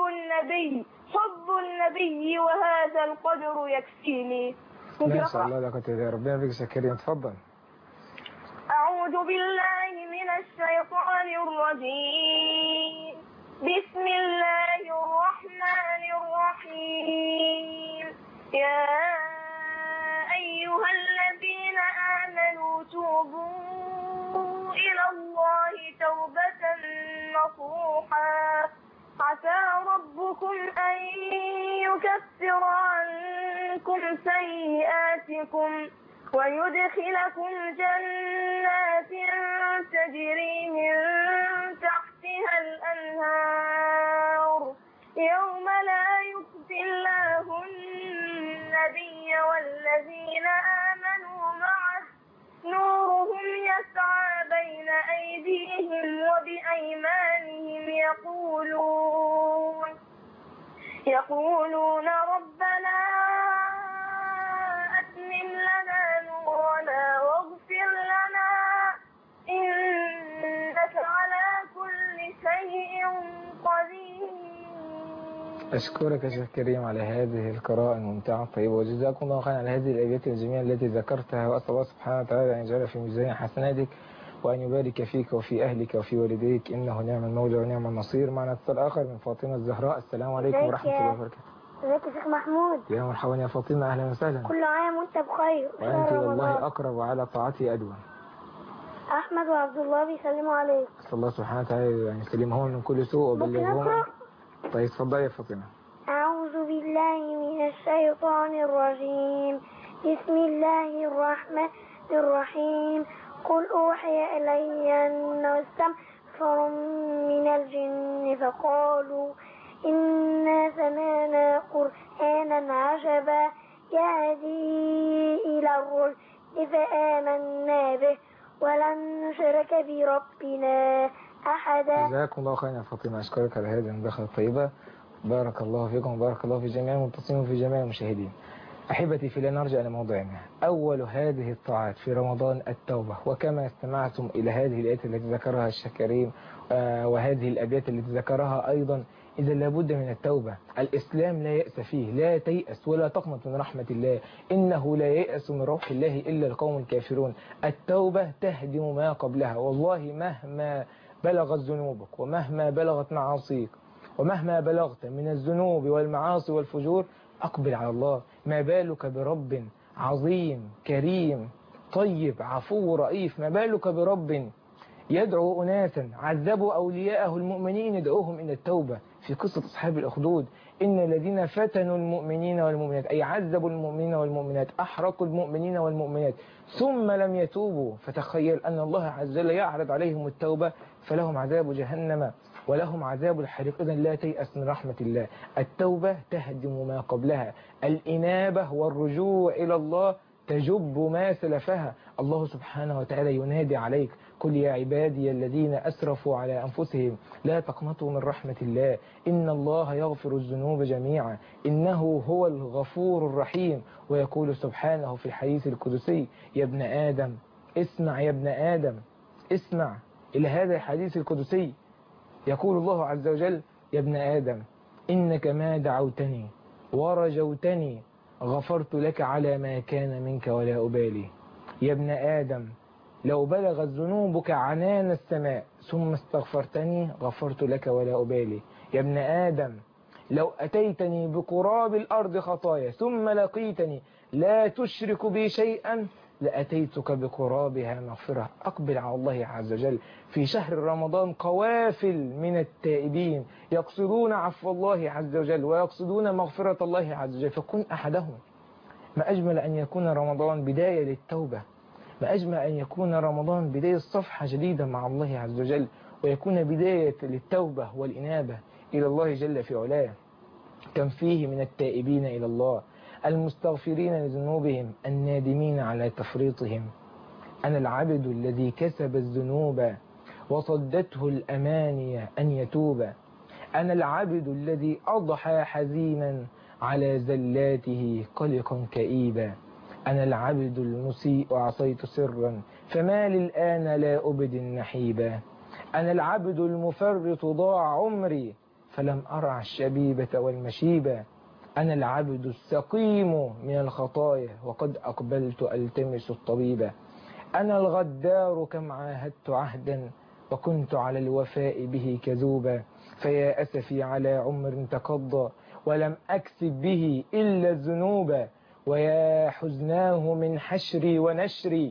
النبي وهذا القدر يكفيني. ما شاء الله، لك ربنا بك شكرين. تفضل. أعوذ بالله من الشيطان الرجيم. بسم الله الرحمن الرحيم. يا أيها الذين آمنوا توبوا إلى الله توبة نصوحا، عسى ربكم أن يكفر عنكم سيئاتكم ويدخلكم جنات تجري من تحتها الأنهار يوم لا يخزي الله النبي والذين آمنوا معه نورهم يسعى بين أيديهم وبأيمانهم يقولون ربنا أتمم لنا نورنا واغفر لنا إنك على كل شيء قدير. أشكرك يا شيخ كريم على هذه القراءة الممتعة الطيبة، وجزاكم الله خيرا على هذه الأبيات الجميلة التي ذكرتها، وأسأل الله سبحانه وتعالى أن يجعل في ميزان حسناتك وأن يبارك فيك وفي أهلك وفي والديك، إنه نعم المولى ونعم النصير. معنا اتصال آخر من فاطمة الزهراء. السلام عليكم ورحمة الله وبركاته. ازيك يا شيخ محمود؟ يا مرحبا يا فاطمة، أهلا وسهلا. كل عام وأنت بخير. وأنت والله أقرب وعلى طاعتي أدوم. أحمد وعبد الله بيسلموا عليك. أسأل الله سبحانه وتعالى يعني يسلمهم من كل سوء وبلغهم. طيب اتفضلي يا فاطمة. أعوذ بالله من الشيطان الرجيم. بسم الله الرحمن الرحيم. قل أوحي إلي أنه استغفر من الجن فقالوا إنا سمعنا قرآنا عجبا يهدي إلى الرشد فآمنا به ولن نشرك بربنا أحدا. جزاكم الله خيرا يا فاطمة، أشكرك على هذه المداخلة الطيبة. بارك الله فيكم وبارك الله في جميع المتصلين وفي جميع المشاهدين. أحبتي في الله، نرجع إلى موضوعنا. أول هذه الطاعات في رمضان التوبة، وكما استمعتم إلى هذه الآيات التي ذكرها الشيخ كريم وهذه الأبيات التي ذكرها أيضا، إذا لابد من التوبة. الإسلام لا يأس فيه، لا تيأس ولا تقنط من رحمة الله، إنه لا ييأس من روح الله إلا القوم الكافرون. التوبة تهدم ما قبلها، والله مهما بلغت ذنوبك ومهما بلغت معاصيك ومهما بلغت من الذنوب والمعاصي والفجور، أقبل على الله. ما بالك برب عظيم كريم طيب عفو رئيف، ما بالك برب يدعو أناسا عذبوا أولياءه المؤمنين يدعوهم إلى التوبة. في قصة أصحاب الأخدود، إن الذين فتنوا المؤمنين والمؤمنات، أي عذبوا المؤمنين والمؤمنات، أحرقوا المؤمنين والمؤمنات ثم لم يتوبوا، فتخيل أن الله عز وجل يعرض عليهم التوبة فلهم عذاب جهنم ولهم عذاب الحريق. إذن لا تيأس من رحمة الله. التوبة تهدم ما قبلها، الإنابة والرجوع إلى الله تجب ما سلفها. الله سبحانه وتعالى ينادي عليك: قل يا عبادي الذين أسرفوا على أنفسهم لا تقنطوا من رحمة الله إن الله يغفر الذنوب جميعا إنه هو الغفور الرحيم. ويقول سبحانه في الحديث القدسي: يا ابن آدم اسمع، يا ابن آدم اسمع إلى هذا الحديث القدسي. يقول الله عز وجل: يا ابن آدم إنك ما دعوتني ورجوتني غفرت لك على ما كان منك ولا أبالي. يا ابن آدم لو بلغت ذنوبك عنان السماء ثم استغفرتني غفرت لك ولا أبالي. يا ابن آدم لو أتيتني بقراب الأرض خطايا ثم لقيتني لا تشرك بي شيئا لأتيتك بقرابها مغفرة. أقبل على الله عز وجل. في شهر رمضان قوافل من التائبين يقصدون عفو الله عز وجل ويقصدون مغفرة الله عز وجل، فكن أحدهم. ما أجمل أن يكون رمضان بداية للتوبة، ما أجمل أن يكون رمضان بداية صفحة جديدة مع الله عز وجل، ويكون بداية للتوبة والإنابة إلى الله جل في علاه. كم فيه من التائبين إلى الله المستغفرين لذنوبهم النادمين على تفريطهم. أنا العبد الذي كسب الذنوب وصدته الأماني أن يتوب. أنا العبد الذي أضحى حزينا على زلاته قلقا كئيبا. أنا العبد المسيء وعصيت سرا فما للآن لا أبد نحيبا. أنا العبد المفرط ضاع عمري فلم أرع الشبيبة والمشيبة. أنا العبد السقيم من الخطايا وقد أقبلت ألتمس الطبيبة. أنا الغدار كم عاهدت عهدا وكنت على الوفاء به كذوبا. فيا أسفي على عمر تقضى ولم أكسب به إلا الذنوب. ويا حزناه من حشري ونشري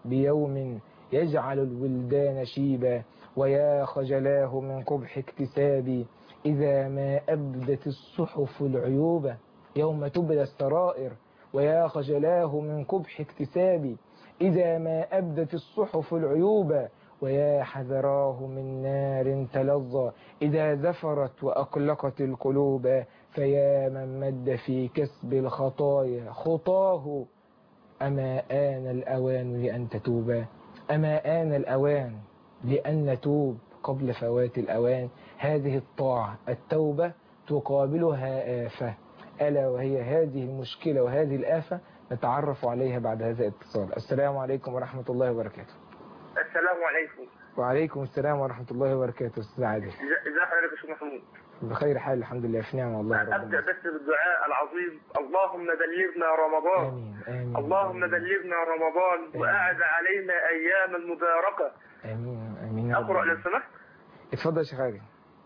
بيوم يجعل الولدان شيبا. ويا خجلاه من قبح اكتسابي إذا ما أبدت الصحف العيوب. يوم تبلى السرائر ويا خجلاه من قبح اكتسابي إذا ما أبدت الصحف العيوب ويا حذراه من نار تلظى إذا زفرت وأقلقت القلوب فيا من مد في كسب الخطايا خطاه أما آن الأوان لأن تتوبا أما آن الأوان لأن نتوب قبل فوات الأوان هذه الطاعة التوبة تقابلها آفة ألا وهي هذه المشكلة وهذه الآفة نتعرف عليها بعد هذا الاتصال. السلام عليكم ورحمة الله وبركاته. السلام عليكم. وعليكم السلام ورحمة الله وبركاته. أستاذ عادل. ازي حضرتك يا شيخ محمود؟ بخير حال الحمد لله في نعمة والله رب أبدأ بس بالدعاء العظيم اللهم بلغنا رمضان. آمين آمين. اللهم بلغنا رمضان وأعد علينا أيام المباركة. آمين آمين. أقرأ لو سمحت. اتفضل يا شيخ عادل.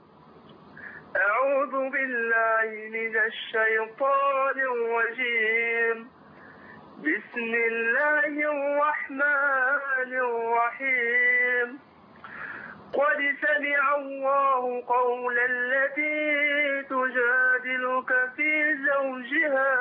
أعوذ بالله من الشيطان الرجيم. بسم الله الرحمن الرحيم. قد سمع الله قول التي تجادلك في زوجها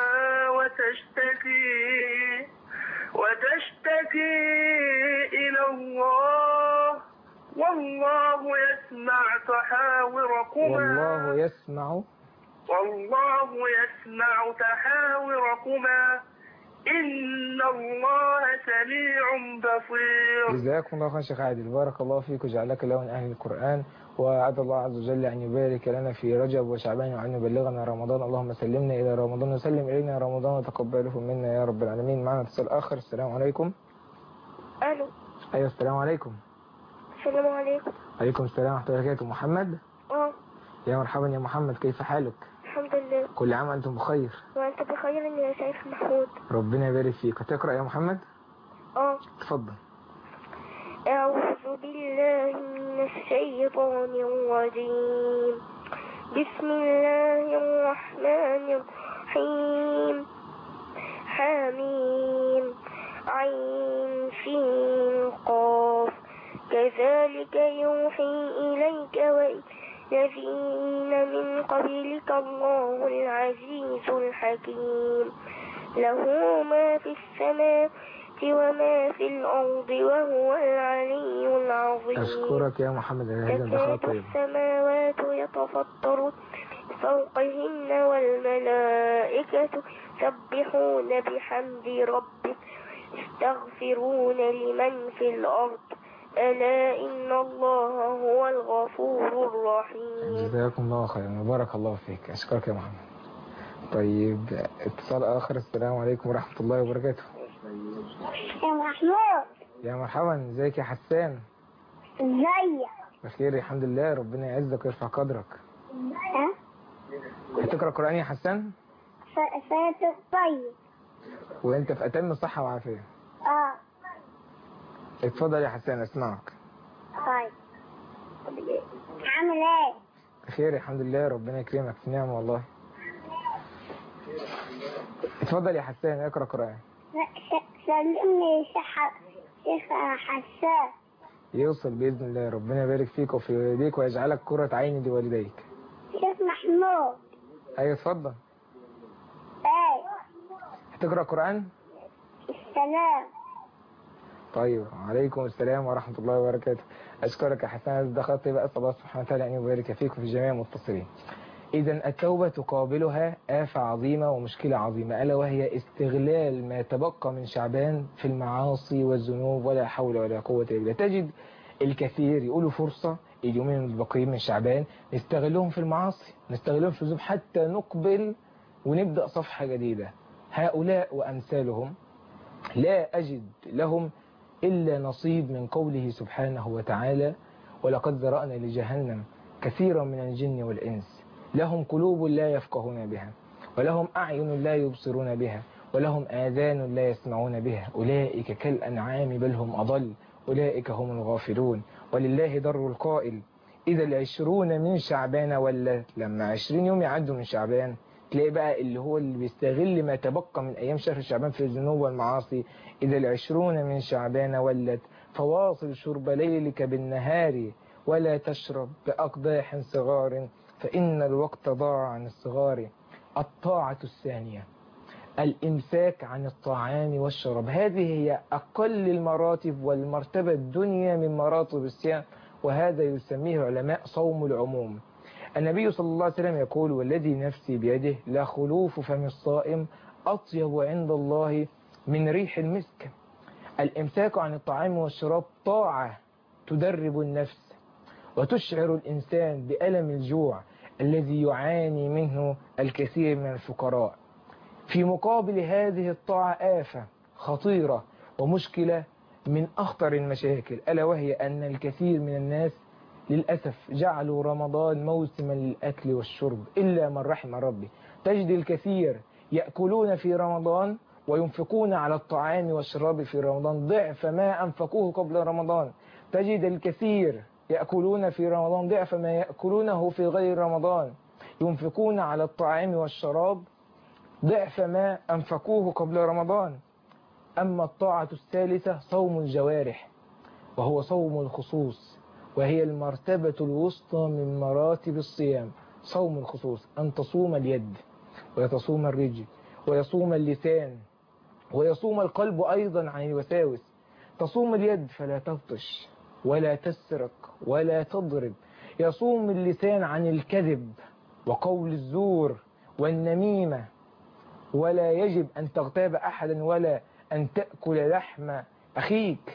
وتشتكي إلى الله والله يسمع تحاوركما والله يسمع تحاوركما إن الله سميع بصير. جزاكم الله خيرا شيخ عادل بارك الله فيك وجعلك له من أهل القرآن وعد الله عز وجل أن يبارك لنا في رجب وشعبان وأن يبلغنا رمضان. اللهم سلمنا إلى رمضان وسلم إلينا رمضان وتقبله منا يا رب العالمين. معنا اتصال آخر. السلام عليكم. الو. أيوة السلام عليكم. السلام عليكم. عليكم السلام ورحمة الله وبركاته. محمد. يا مرحبا يا محمد كيف حالك؟ الحمد لله. كل عام وأنتم بخير. وأنت بخير يا شيخ محمود. ربنا يبارك فيك. هتقرأ يا محمد؟ اتفضل. أعوذ بالله من الشيطان الرجيم. بسم الله الرحمن الرحيم. حميم عين سين قاف كذلك يوحي إليك والذين من قبلك الله العزيز الحكيم له ما في السماوات وما في الأرض وهو العلي العظيم. أشكرك يا محمد على هذا الدخل الطيب. السماوات يتفطر فوقهن والملائكة يسبحون بحمد ربك يستغفرون لمن في الأرض ألا إن الله هو الغفور الرحيم. جزاكم الله خيرا وبارك الله فيك. أشكرك يا محمد. طيب اتصال آخر. السلام عليكم ورحمة الله وبركاته. يا محمود. يا مرحبا ازيك يا حسان؟ ازيك؟ بخير الحمد لله ربنا يعزك ويرفع قدرك. هتقرأ قرآن يا حسان؟ فاتك طيب. وانت في أتم الصحة وعافية. اتفضل يا حسان اسمعك. طيب عامل ايه؟ بخير الحمد لله ربنا يكرمك في نعمة والله. اتفضل يا حسان اقرأ قرآن. سلمني شيخ حسان. يوصل بإذن الله ربنا يبارك فيك وفي والديك ويجعلك قرة عين لوالديك. شيخ محمود. ايوه اتفضل. ايه هتقرأ قرآن؟ السلام. طيب عليكم السلام ورحمة الله وبركاته. أشكرك يا حسان دخلت بقى أسأل الله سبحانه وتعالى أن يبارك فيك وفي جميع المتصلين. إذا التوبة تقابلها آفة عظيمة ومشكلة عظيمة ألا وهي استغلال ما تبقى من شعبان في المعاصي والذنوب ولا حول ولا قوة إلا بالله. تجد الكثير يقولوا فرصة اليومين الباقيين من شعبان نستغلهم في المعاصي نستغلهم في الذنوب حتى نقبل ونبدأ صفحة جديدة. هؤلاء وأمثالهم لا أجد لهم إلا نصيب من قوله سبحانه وتعالى ولقد ذرأنا لجهنم كثيرا من الجن والإنس لهم قلوب لا يفقهون بها ولهم أعين لا يبصرون بها ولهم آذان لا يسمعون بها أولئك كالأنعام بل هم أضل أولئك هم الغافلون. ولله در القائل إذا 20 من شعبان ولت. لما 20 يوم يعدوا من شعبان تلاقي بقى اللي هو اللي بيستغل ما تبقى من أيام شهر شعبان في الذنوب والمعاصي. إذا 20 من شعبان ولت فواصل شرب ليلك بالنهار ولا تشرب بأقداح صغار فإن الوقت ضاع عن الصغار. الطاعة الثانية الإمساك عن الطعام والشراب. هذه هي أقل المراتب والمرتبة الدنيا من مراتب الصيام، وهذا يسميه العلماء صوم العموم. النبي صلى الله عليه وسلم يقول: والذي نفسي بيده لخلوف فم الصائم أطيب عند الله من ريح المسك. الإمساك عن الطعام والشراب طاعة تدرب النفس وتشعر الإنسان بألم الجوع الذي يعاني منه الكثير من الفقراء. في مقابل هذه الطاعة آفة خطيرة ومشكلة من أخطر المشاكل، ألا وهي أن الكثير من الناس للأسف جعلوا رمضان موسما للأكل والشرب إلا من رحم ربي. تجد الكثير يأكلون في رمضان وينفقون على الطعام والشراب في رمضان ضعف ما أنفقوه قبل رمضان. تجد الكثير يأكلون في رمضان ضعف ما يأكلونه في غير رمضان، ينفقون على الطعام والشراب ضعف ما أنفقوه قبل رمضان. أما الطاعة الثالثة صوم الجوارح، وهو صوم الخصوص، وهي المرتبة الوسطى من مراتب الصيام. صوم الخصوص أن تصوم اليد ويتصوم الرجل ويصوم اللسان ويصوم القلب أيضا عن الوساوس. تصوم اليد فلا تبطش ولا تسرق ولا تضرب. يصوم اللسان عن الكذب وقول الزور والنميمة، ولا يجب أن تغتاب أحدا ولا أن تأكل لحم أخيك.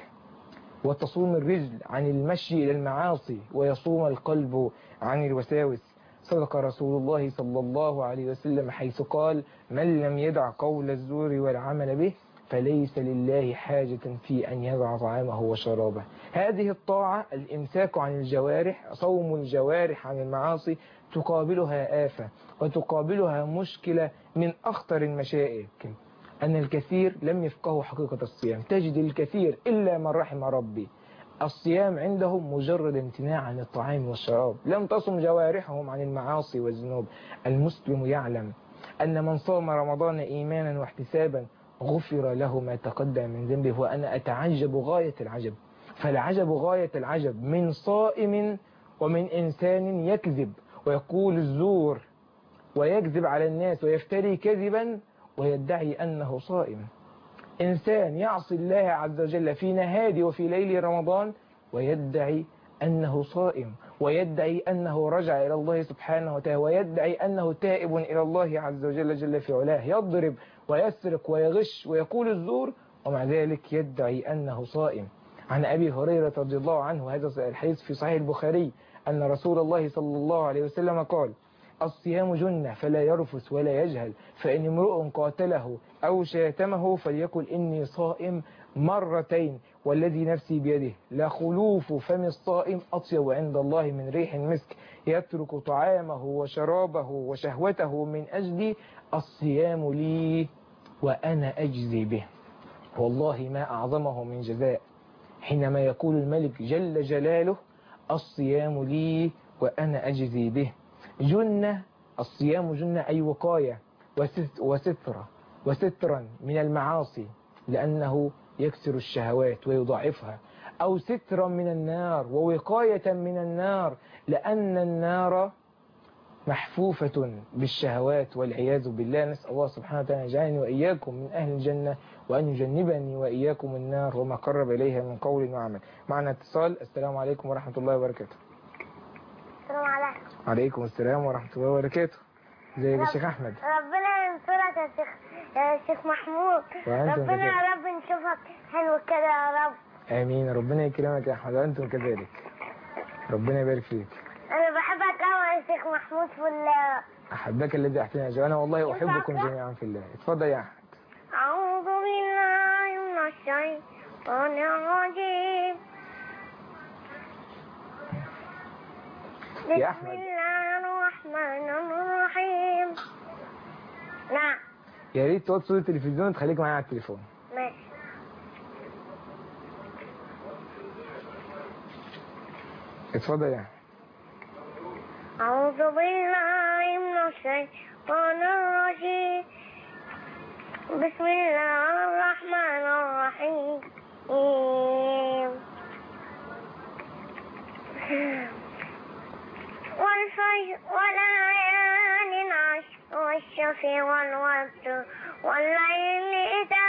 وتصوم الرجل عن المشي إلى المعاصي، ويصوم القلب عن الوساوس. صدق رسول الله صلى الله عليه وسلم حيث قال: من لم يدع قول الزور والعمل به فليس لله حاجة في أن يدع طعامه وشرابه. هذه الطاعة الإمساك عن الجوارح، صوم الجوارح عن المعاصي، تقابلها آفة وتقابلها مشكلة من أخطر المشاكل، أن الكثير لم يفقهوا حقيقة الصيام. تجد الكثير إلا من رحم ربي الصيام عندهم مجرد امتناع عن الطعام والشراب، لم تصم جوارحهم عن المعاصي والذنوب. المسلم يعلم أن من صام رمضان إيمانا واحتسابا غفر له ما تقدم من ذنبه. وأنا أتعجب غاية العجب، فالعجب غاية العجب من صائم ومن إنسان يكذب ويقول الزور ويكذب على الناس ويفتري كذبا ويدعي أنه صائم. إنسان يعصي الله عز وجل في نهار وفي ليل رمضان ويدعي أنه صائم، ويدعي أنه رجع إلى الله سبحانه وتعالى، ويدعي أنه تائب إلى الله عز وجل جل في علاه. يضرب ويسرق ويغش ويقول الزور، ومع ذلك يدعي أنه صائم. عن أبي هريرة رضي الله عنه، هذا الحديث في صحيح البخاري، أن رسول الله صلى الله عليه وسلم قال: الصيام جنة فلا يرفث ولا يجهل، فإن امرؤ قاتله أو شاتمه فليقل إني صائم مرتين، والذي نفسي بيده لخلوف فم الصائم أطيب عند الله من ريح المسك، يترك طعامه وشرابه وشهوته من أجلي، الصيام لي وأنا أجزي به. والله ما أعظمه من جزاء حينما يقول الملك جل جلاله: الصيام لي وأنا أجزي به. جنة، الصيام جنة أي وقاية وسترا من المعاصي، لأنه يكسر الشهوات ويضعفها، أو سترا من النار ووقاية من النار، لأن النار محفوفة بالشهوات والعياذ بالله. نسأل الله سبحانه وتعالى يجعلني وإياكم من أهل الجنة، وأن يجنبني وإياكم النار وما قرب إليها من قول وعمل. معنا اتصال. السلام عليكم ورحمة الله وبركاته. السلام عليكم. عليكم السلام ورحمة الله وبركاته. ازيك يا شيخ أحمد؟ ربنا ينصرك يا شيخ محمود. ربنا يا رب نشوفك حلو كده يا رب. آمين. ربنا يكرمك يا أحمد، وأنتم كذلك. ربنا يبارك فيك. أنا بحبك أوي يا شيخ محمود في الله. أحبك الذي أحسن أجل. أنا والله أحبكم جميعا في الله. اتفضل يا أحمد. أعوذ بالله من الشيطان الرجيم. يا بسم أحمد. الله الرحمن الرحيم. نعم. يا ريت توطي صوت التلفزيون وتخليك معايا على التليفون. ماشي. اتفضل يا أحمد. أعوذ بالله من الشيطان الرجيم. بسم الله الرحمن الرحيم. والفجر وليال العشر والشفع والوتر والليل إذا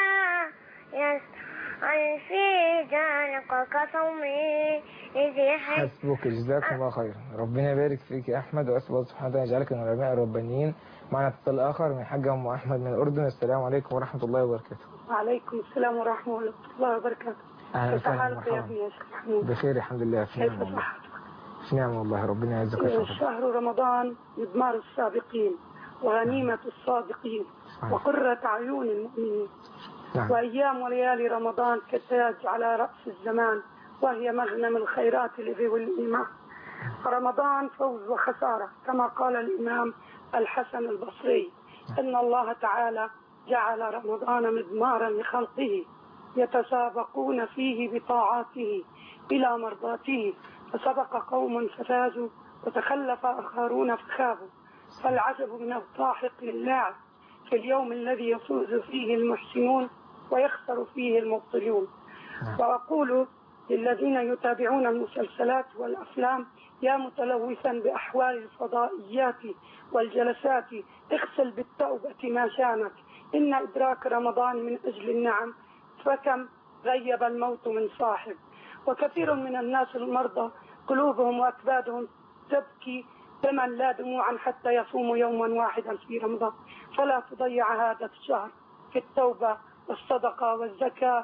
يسعى في جانك كصومه إذ حسبك، جزاكم الله خيرا. ربنا يبارك فيك يا أحمد، وأسأل الله سبحانه وتعالى يجعلك من العلماء الربانيين. معنا اتصال آخر من حاجة أم أحمد من الأردن. السلام عليكم ورحمة الله وبركاته. وعليكم السلام ورحمة الله وبركاته. كيف حالك يا أخي يا شيخ محمود؟ بخير الحمد لله. في نعم والله. في نعم والله، ربنا يعزك ويشفيك. شهر رمضان مضمار السابقين وغنيمة الصادقين وقرة عيون المؤمنين. نعم. وأيام وليالي رمضان كالتاج على رأس الزمان، وهي مغنم الخيرات لذوي الإيمان. رمضان فوز وخسارة، كما قال الإمام الحسن البصري أن الله تعالى جعل رمضان مضمارا لخلقه يتسابقون فيه بطاعاته إلى مرضاته، فسبق قوم ففازوا وتخلف آخرون فخابوا. فالعجب من الضاحك للاعب في اليوم الذي يفوز فيه المحسنون ويخسر فيه المبطلون. وأقول للذين يتابعون المسلسلات والأفلام: يا متلوثا بأحوال الفضائيات والجلسات، اغسل بالتوبة ما شانك، إن إدراك رمضان من أجل النعم، فكم غيب الموت من صاحب. وكثير من الناس المرضى قلوبهم وأكبادهم تبكي دما لا دموعا حتى يصوموا يوما واحدا في رمضان. فلا تضيع هذا الشهر في التوبة والصدقة والزكاة،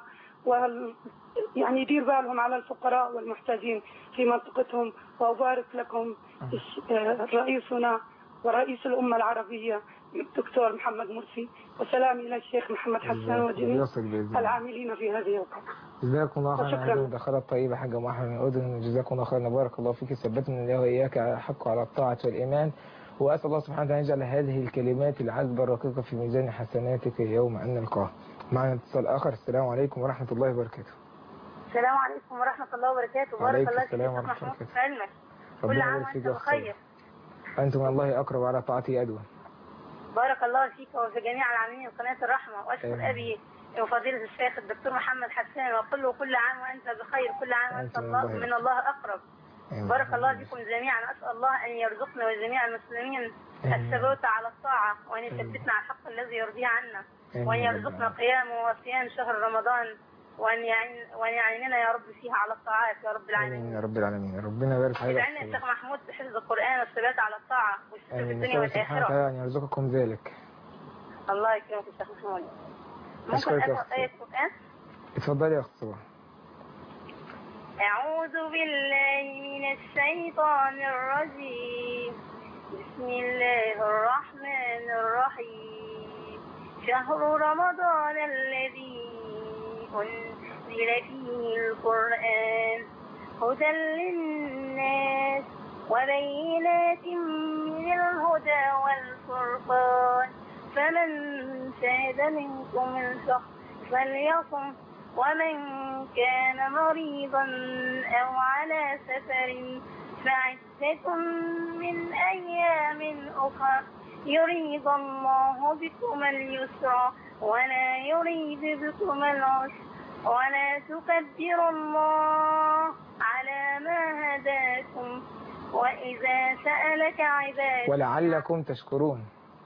يعني دير بالهم على الفقراء والمحتاجين في منطقتهم. وأبارك لكم رئيسنا ورئيس الأمة العربية الدكتور محمد مرسي، وسلام إلى الشيخ محمد حسان وجميع العاملين في هذه القناة. جزاكم الله خيرا. مداخلات طيبة حاجة أم أحمد من الأردن. جزاكم الله خيرا، بارك الله فيك. ثبتنا الله وإياك حق على الطاعة والإيمان، وأسأل الله سبحانه وتعالى يجعل هذه الكلمات العذبة الرقيقة في ميزان حسناتك يوم أن نلقاه. معنا اتصال آخر. السلام عليكم ورحمة الله وبركاته. السلام عليكم ورحمة الله وبركاته. بارك الله فيك ورحمة الله وبركاته. في علمك. كل عام وأنت بخير. أنتم من الله أقرب على طاعته أدوى. بارك الله فيك وفي جميع العاملين قناة الرحمة. وأشكر أبي وفضيلة الشيخ الدكتور محمد حسان، وأقول له كل عام وأنت بخير، كل عام وأنت من الله أقرب. بارك الله فيكم جميعا. أسأل الله أن يرزقنا وجميع المسلمين الثبات على الطاعة، وأن يثبتنا على الحق الذي يرضيه عنا، وأن يرزقنا قيام وصيام شهر رمضان، وأن يعيننا يا رب فيها على الطاعات يا رب العالمين. يا رب العالمين. ربنا يبارك فيك. ادعي لنا الشيخ محمود بحفظ القرآن والثبات على الطاعة والستر في الدنيا والآخرة. أن يرزقكم ذلك. الله يكرمك يا شيخ محمود. ممكن أقرأ آية القرآن؟ اتفضلي يا أخت صباح. أعوذ بالله من الشيطان الرجيم. بسم الله الرحمن الرحيم. شهر رمضان الذي أنزل فيه القرآن هدى للناس وبينات من الهدى والفرقان، فمن شهد منكم الشهر فليصم، ومن كان مريضا أو على سفر فعدة من أيام أخرى، يريد الله بكم اليسر ولا يريد بكم العسر، ولا تكبروا الله على ما هداكم، وإذا سألك عبادي ولعلكم تشكرون.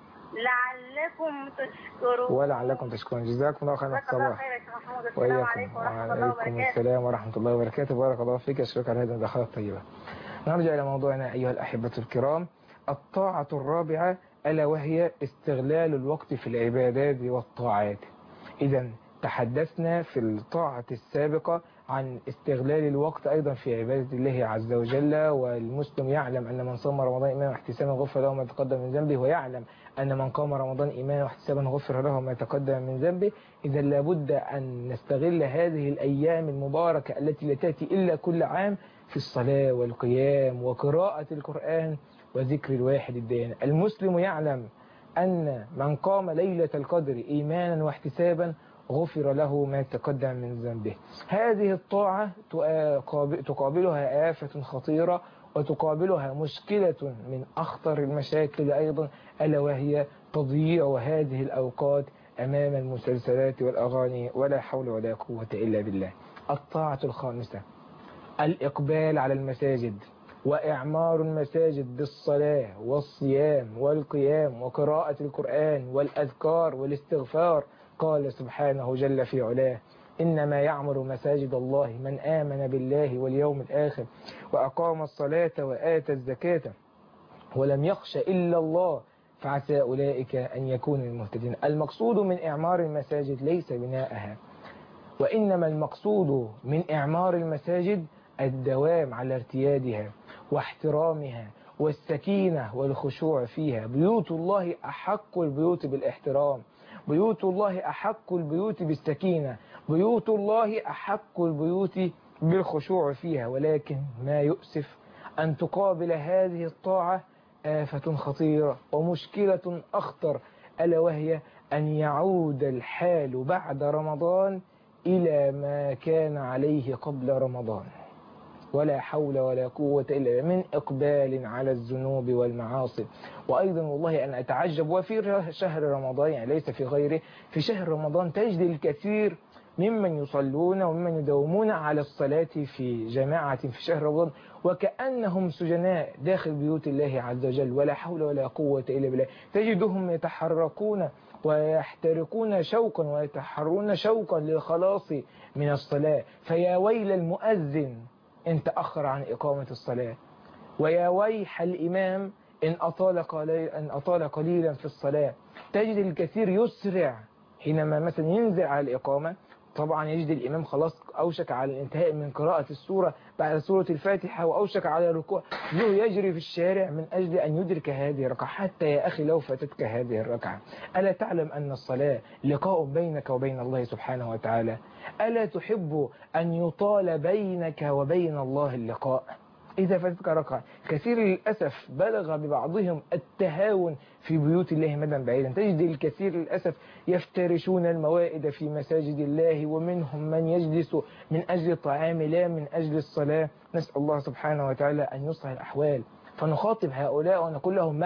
ولعلكم تشكرون. جزاكم الله خيرا. الصباح وإياكم. وعليكم السلام ورحمة الله وبركاته. بارك الله فيك. أشكرك على هذه المداخلات الطيبة. نرجع إلى موضوعنا أيها الأحبة الكرام، الطاعة الرابعة، ألا وهي استغلال الوقت في العبادات والطاعات. إذا تحدثنا في الطاعة السابقة عن استغلال الوقت أيضا في عبادة الله عز وجل، والمسلم يعلم أن من صام رمضان إيمانا واحتسابا غفر له ما تقدم من ذنبه، ويعلم أن من قام رمضان إيمانا واحتسابا غفر له ما تقدم من ذنبه. إذا لابد أن نستغل هذه الأيام المباركة التي لا تأتي إلا كل عام في الصلاة والقيام وقراءة القرآن وذكر الواحد الديان. المسلم يعلم أن من قام ليلة القدر إيمانا واحتسابا غفر له ما تقدم من ذنبه. هذه الطاعة تقابلها آفة خطيرة، وتقابلها مشكلة من أخطر المشاكل أيضا، ألا وهي تضييع هذه الأوقات أمام المسلسلات والأغاني، ولا حول ولا قوة إلا بالله. الطاعة الخامسة، الإقبال على المساجد وإعمار المساجد بالصلاة والصيام والقيام وقراءة القرآن والأذكار والاستغفار. قال سبحانه جل في علاه: إنما يعمر مساجد الله من آمن بالله واليوم الآخر وأقام الصلاة وآتى الزكاة ولم يخش إلا الله فعسى أولئك أن يكونوا المهتدين. المقصود من إعمار المساجد ليس بناءها، وإنما المقصود من إعمار المساجد الدوام على ارتيادها واحترامها والسكينة والخشوع فيها. بيوت الله أحق البيوت بالاحترام، بيوت الله أحق البيوت بالسكينة، بيوت الله أحق البيوت بالخشوع فيها. ولكن ما يؤسف أن تقابل هذه الطاعة آفة خطيرة ومشكلة أخطر، ألا وهي أن يعود الحال بعد رمضان إلى ما كان عليه قبل رمضان، ولا حول ولا قوة إلا من إقبال على الذنوب والمعاصي. وأيضا والله أنا أتعجب، وفي شهر رمضان يعني ليس في غيره، في شهر رمضان تجد الكثير ممن يصلون وممن يداومون على الصلاة في جماعة في شهر رمضان وكأنهم سجناء داخل بيوت الله عز وجل، ولا حول ولا قوة إلا بالله. تجدهم يتحركون ويحترقون شوقا ويتحرون شوقا للخلاص من الصلاة. فيا ويل المؤذن إن تأخر عن إقامة الصلاة، ويا ويح الإمام إن أطال قليلا في الصلاة. تجد الكثير يسرع حينما مثلا ينزل على الإقامة، طبعا يجد الإمام خلاص أوشك على الانتهاء من قراءة السورة بعد سورة الفاتحة وأوشك على الركوع، يجري في الشارع من أجل أن يدرك هذه الركعة. حتى يا أخي لو فاتتك هذه الركعة، ألا تعلم أن الصلاة لقاء بينك وبين الله سبحانه وتعالى؟ ألا تحب أن يطال بينك وبين الله اللقاء؟ إذا فاتتك ركعة، كثير للأسف بلغ ببعضهم التهاون في بيوت الله مدى بعيدا. تجد الكثير للأسف يفترشون الموائد في مساجد الله، ومنهم من يجلس من أجل الطعام لا من أجل الصلاة. نسأل الله سبحانه وتعالى أن يصلح الأحوال. فنخاطب هؤلاء ونقول لهم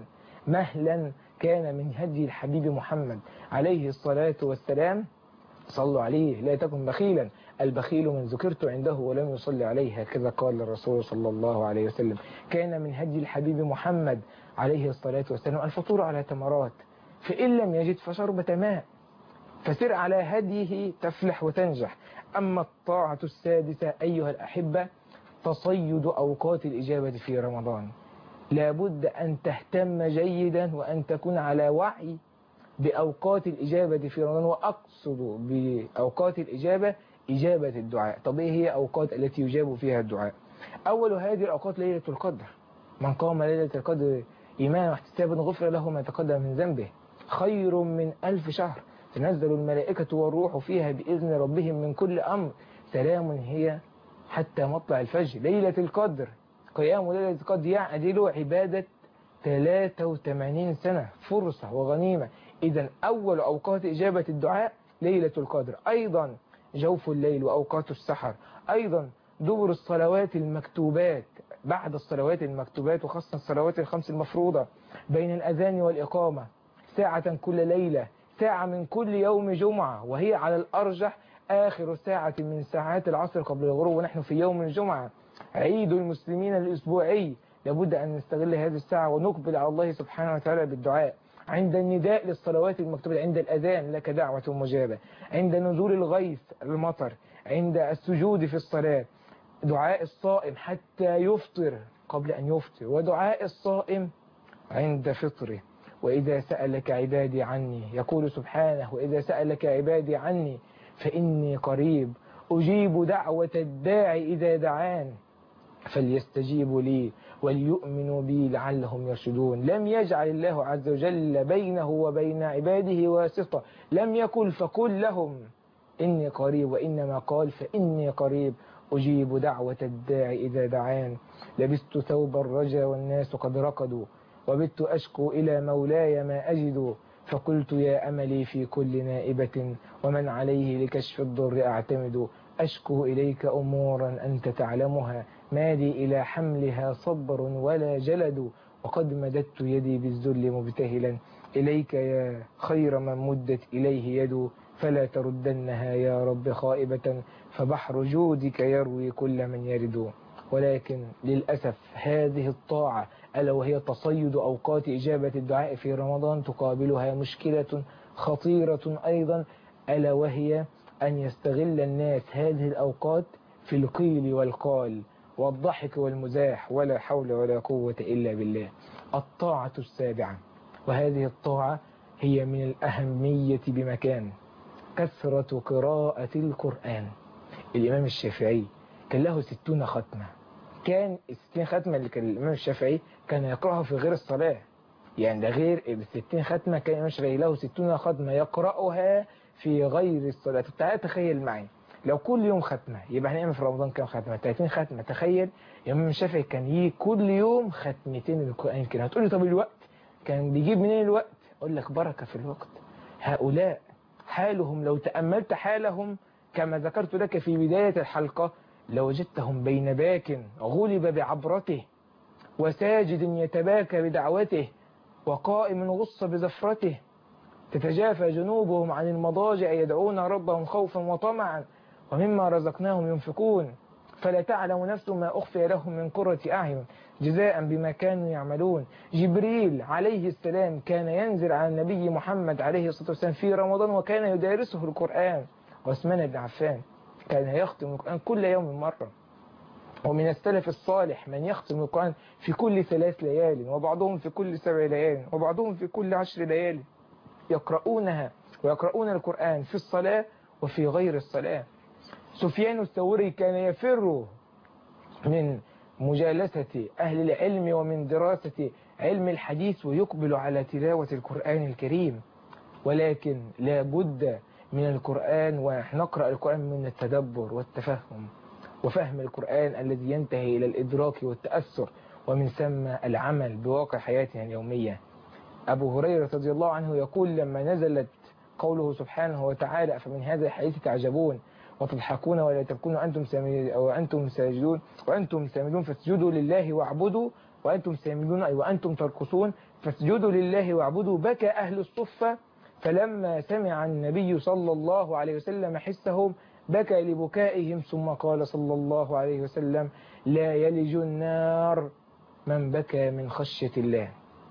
مهلا كان من هدي الحبيب محمد عليه الصلاة والسلام. صلوا عليه لا تكن بخيلا، البخيل من ذكرت عنده ولم يصلي عليه، هكذا قال الرسول صلى الله عليه وسلم. كان من هدي الحبيب محمد عليه الصلاة والسلام الفطور على تمرات، فإن لم يجد فشربة ماء، فسر على هديه تفلح وتنجح. أما الطاعة السادسة أيها الأحبة، تصيد أوقات الإجابة في رمضان. لابد أن تهتم جيدا وأن تكون على وعي بأوقات الإجابة في رمضان، وأقصد بأوقات الإجابة إجابة الدعاء. طب إيه هي أوقات التي يجاب فيها الدعاء؟ أول هذه الأوقات ليلة القدر. من قام ليلة القدر إيمانا واحتسابا غفر له ما تقدم من ذنبه، خير من 1000 شهر. تنزل الملائكة والروح فيها بإذن ربهم من كل أمر، سلام هي حتى مطلع الفجر. ليلة القدر، قيام ليلة القدر يعدل عبادة 83 سنة، فرصة وغنيمة. إذن أول أوقات إجابة الدعاء ليلة القدر. أيضا جوف الليل وأوقات السحر، أيضا دبر الصلوات المكتوبات، بعد الصلوات المكتوبات وخاصة الصلوات الخمس المفروضة، بين الأذان والإقامة، ساعة كل ليلة، ساعة من كل يوم جمعة، وهي على الأرجح آخر ساعة من ساعات العصر قبل الغروب، ونحن في يوم الجمعة عيد المسلمين الأسبوعي. لابد أن نستغل هذه الساعة ونقبل على الله سبحانه وتعالى بالدعاء. عند النداء للصلوات المكتوبة، عند الأذان لك دعوة مجابة، عند نزول الغيث المطر، عند السجود في الصلاة، دعاء الصائم حتى يفطر قبل أن يفطر، ودعاء الصائم عند فطره. وإذا سألك عبادي عني، يقول سبحانه: وإذا سألك عبادي عني فإني قريب أجيب دعوة الداعي إذا دعان فليستجيبوا لي وليؤمنوا بي لعلهم يرشدون. لم يجعل الله عز وجل بينه وبين عباده واسطة، لم يقل فقل لهم إني قريب، وإنما قال فإني قريب أجيب دعوة الداعي إذا دعان. لبست ثوب الرجا والناس قد رقدوا، وبت أشكو إلى مولاي ما أجد، فقلت يا أملي في كل نائبة ومن عليه لكشف الضر أعتمد. أشكو إليك أمورا أنت تعلمها، ما لي إلى حملها صبر ولا جلد، وقد مددت يدي بالذل مبتهلا إليك يا خير من مدت إليه يد، فلا تردنها يا رب خائبة، فبحر جودك يروي كل من يرد. ولكن للأسف هذه الطاعة ألا وهي تصيد أوقات إجابة الدعاء في رمضان تقابلها مشكلة خطيرة أيضا، ألا وهي أن يستغل الناس هذه الأوقات في القيل والقال والضحك والمزاح، ولا حول ولا قوة إلا بالله. الطاعة السابعة، وهذه الطاعة هي من الأهمية بمكان، كثرة قراءة القرآن. الإمام الشافعي كان له 60 ختمة، كان 60 ختمة اللي كان الإمام الشافعي كان يقرأها في غير الصلاة، يعني ده غير 60 ختمة كان الإمام الشافعي له 60 ختمة يقرأها في غير الصلاة. تعالى تخيل معي لو كل يوم ختمة، يبقى هنعمل في رمضان كام ختمة؟ 30 ختمة. تخيل الإمام الشافعي كان يجي كل يوم ختمتين القرآن الكريم. هتقولي طب الوقت كان بيجيب منين الوقت؟ أقول لك بركة في الوقت. هؤلاء حالهم لو تأملت حالهم كما ذكرت لك في بداية الحلقة لوجدتهم بين باك غلب بعبرته، وساجد يتباكى بدعوته، وقائم غص بزفرته، تتجافى جنوبهم عن المضاجع يدعون ربهم خوفا وطمعا ومما رزقناهم ينفقون، فلا تعلم نفس ما أخفي لهم من قرة أعين جزاء بما كانوا يعملون. جبريل عليه السلام كان ينزل على النبي محمد عليه الصلاة والسلام في رمضان وكان يدارسه القرآن. عثمان بن عفان كان يختم القرآن كل يوم مرة. ومن السلف الصالح من يختم القرآن في كل 3 ليال، وبعضهم في كل 7 ليال، وبعضهم في كل 10 ليال، يقرؤونها ويقرؤون القرآن في الصلاة وفي غير الصلاة. سفيان الثوري كان يفر من مجالسة أهل العلم ومن دراسة علم الحديث ويقبل على تلاوة القرآن الكريم. ولكن لا بد من القرآن ونحن نقرأ القرآن من التدبر والتفهم وفهم القرآن الذي ينتهي إلى الإدراك والتأثر، ومن ثم العمل بواقع حياتنا اليومية. أبو هريرة رضي الله عنه يقول لما نزلت قوله سبحانه وتعالى أفمن هذا الحديث تعجبون وتضحكون ولا تبكون وأنتم ساجدون وأنتم سامدون فاسجدوا لله واعبدوا وأنتم سامدون أي وأنتم ترقصون فاسجدوا لله واعبدوا. بكى أهل الصفة فلما سمع النبي صلى الله عليه وسلم حسهم بكى لبكائهم، ثم قال صلى الله عليه وسلم لا يلج النار من بكى من خشية الله.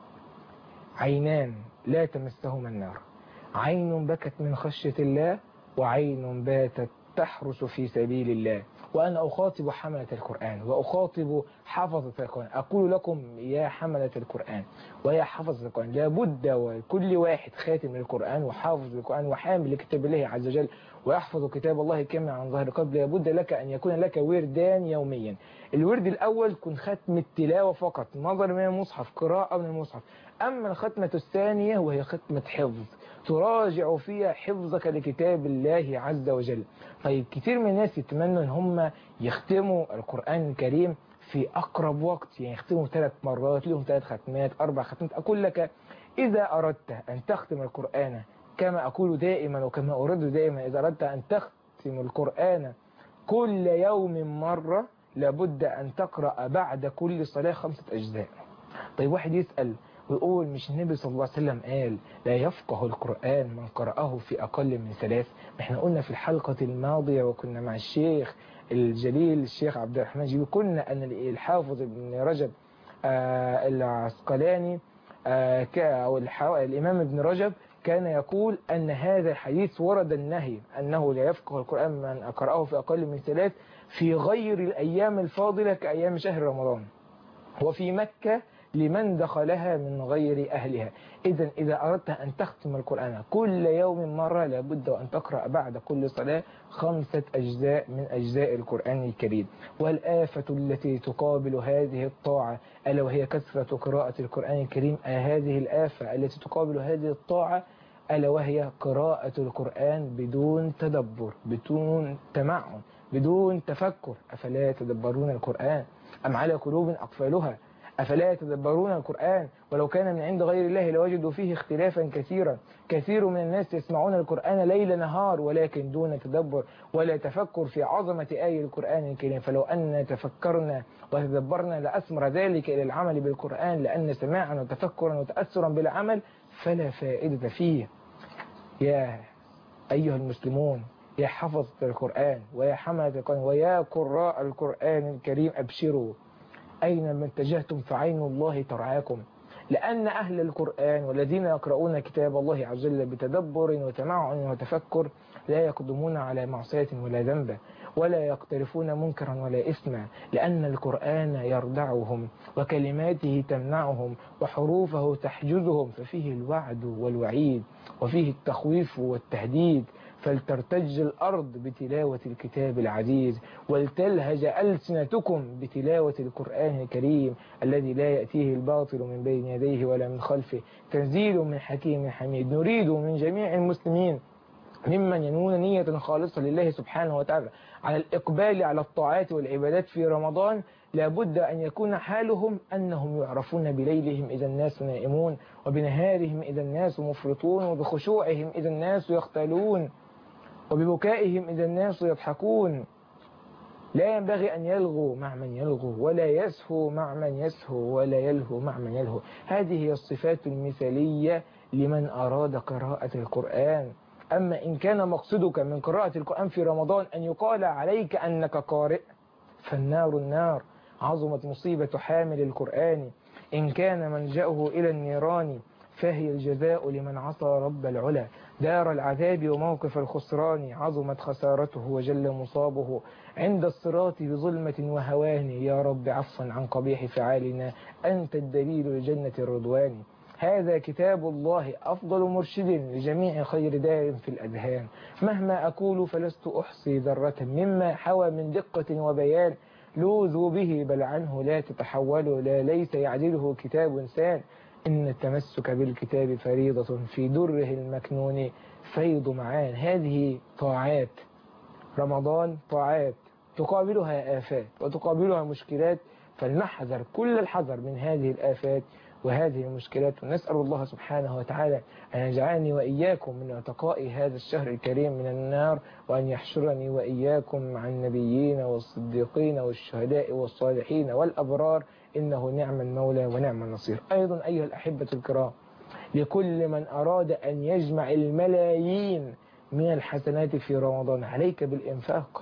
عينان لا تمسهما النار، عين بكت من خشية الله وعين باتت تحرس في سبيل الله. وأنا أخاطب حملة القرآن وأخاطب حفظة القرآن، أقول لكم يا حملة القرآن ويا حفظة القرآن لابد وكل واحد خاتم القرآن وحافظ القرآن وحامل لكتاب الله عز وجل ويحفظ كتاب الله كما عن ظهر قلب، لابد لك أن يكون لك وردان يوميا. الورد الأول كن ختم التلاوة فقط، نظر من المصحف، قراءة من المصحف. أما الختمة الثانية وهي ختمة حفظ تراجع فيها حفظك لكتاب الله عز وجل. طيب كتير من الناس يتمنوا ان هم يختموا القرآن الكريم في أقرب وقت، يعني يختموا 3 مرات، لهم 3 ختمات 4 ختمات. أقول لك إذا أردت أن تختم القرآن كما أقول دائما وكما أرد دائما، إذا أردت أن تختم القرآن كل يوم مرة لابد أن تقرأ بعد كل صلاة 5 أجزاء. طيب واحد يسأل ويقول مش النبي صلى الله عليه وسلم قال لا يفقه القرآن من قرأه في أقل من 3؟ احنا قلنا في الحلقة الماضية وكنا مع الشيخ الجليل الشيخ عبد الرحمن جيبي قلنا أن الحافظ ابن رجب العسقلاني أو الإمام ابن رجب كان يقول أن هذا الحديث ورد النهي أنه لا يفقه القرآن من قرأه في أقل من 3 في غير الأيام الفاضلة كأيام شهر رمضان، وفي مكة لمن دخلها من غير أهلها. إذا أردت أن تختم القرآن كل يوم مرة لابد أن تقرأ بعد كل صلاة 5 أجزاء من أجزاء القرآن الكريم. والآفة التي تقابل هذه الطاعة ألا وهي كثرة قراءة القرآن الكريم، هذه الآفة التي تقابل هذه الطاعة ألا وهي قراءة القرآن بدون تدبر، بدون تمعن، بدون تفكر. أفلا يتدبرون القرآن أم على قلوب أقفالها؟ أفلا يتدبرون القرآن ولو كان من عند غير الله لوجدوا فيه اختلافا كثيرا. كثير من الناس يسمعون القرآن ليل نهار ولكن دون تدبر ولا تفكر في عظمة آية القرآن الكريم. فلو أن تفكرنا وتدبرنا لأثمر ذلك إلى العمل بالقرآن، لأن سماعا وتفكرا وتأثرا بالعمل فلا فائدة فيه. يا أيها المسلمون يا حفظة القرآن ويا حملة القرآن ويا قراء القرآن الكريم أبشروا، أينما اتجهتم فعين الله ترعاكم، لأن أهل القرآن والذين يقرؤون كتاب الله عز وجل بتدبر وتمعن وتفكر لا يقدمون على معصية ولا ذنب ولا يقترفون منكرا ولا إثما، لأن القرآن يردعهم وكلماته تمنعهم وحروفه تحجزهم، ففيه الوعد والوعيد وفيه التخويف والتهديد. فلترتج الأرض بتلاوة الكتاب العزيز، ولتلهج ألسنتكم بتلاوة القرآن الكريم الذي لا يأتيه الباطل من بين يديه ولا من خلفه، تنزيل من حكيم حميد. نريد من جميع المسلمين ممن ينوون نية خالصة لله سبحانه وتعالى على الإقبال على الطاعات والعبادات في رمضان، لابد أن يكون حالهم أنهم يعرفون بليلهم إذا الناس نائمون، وبنهارهم إذا الناس مفرطون، وبخشوعهم إذا الناس يختلون، وببكائهم إذا الناس يضحكون. لا ينبغي أن يلغوا مع من يلغوا، ولا يسهو مع من يسهو، ولا يلهو مع من يلهو. هذه هي الصفات المثالية لمن أراد قراءة القرآن. أما إن كان مقصدك من قراءة القرآن في رمضان أن يقال عليك أنك قارئ، فالنار النار، عظمت مصيبة حامل القرآن. إن كان ملجأه إلى النيران فهي الجزاء لمن عصى رب العلا. دار العذاب وموقف الخسران، عظمت خسارته وجل مصابه. عند الصراط بظلمة وهوان، يا رب عفوا عن قبيح فعالنا، أنت الدليل لجنة الرضوان. هذا كتاب الله أفضل مرشد لجميع خير دار في الأذهان. مهما أقول فلست أحصي ذرة مما حوى من دقة وبيان. لوذوا به بل عنه لا تتحولوا، لا ليس يعدله كتاب إنسان. إن التمسك بالكتاب فريضة في دره المكنون فيض معان. هذه طاعات رمضان، طاعات تقابلها آفات وتقابلها مشكلات، فلنحذر كل الحذر من هذه الآفات وهذه المشكلات. ونسأل الله سبحانه وتعالى أن يجعلني وإياكم من عتقاء هذا الشهر الكريم من النار، وأن يحشرني وإياكم مع النبيين والصديقين والشهداء والصالحين والأبرار، إنه نعم المولى ونعم النصير. أيضا أيها الأحبة الكرام، لكل من أراد أن يجمع الملايين من الحسنات في رمضان، عليك بالإنفاق،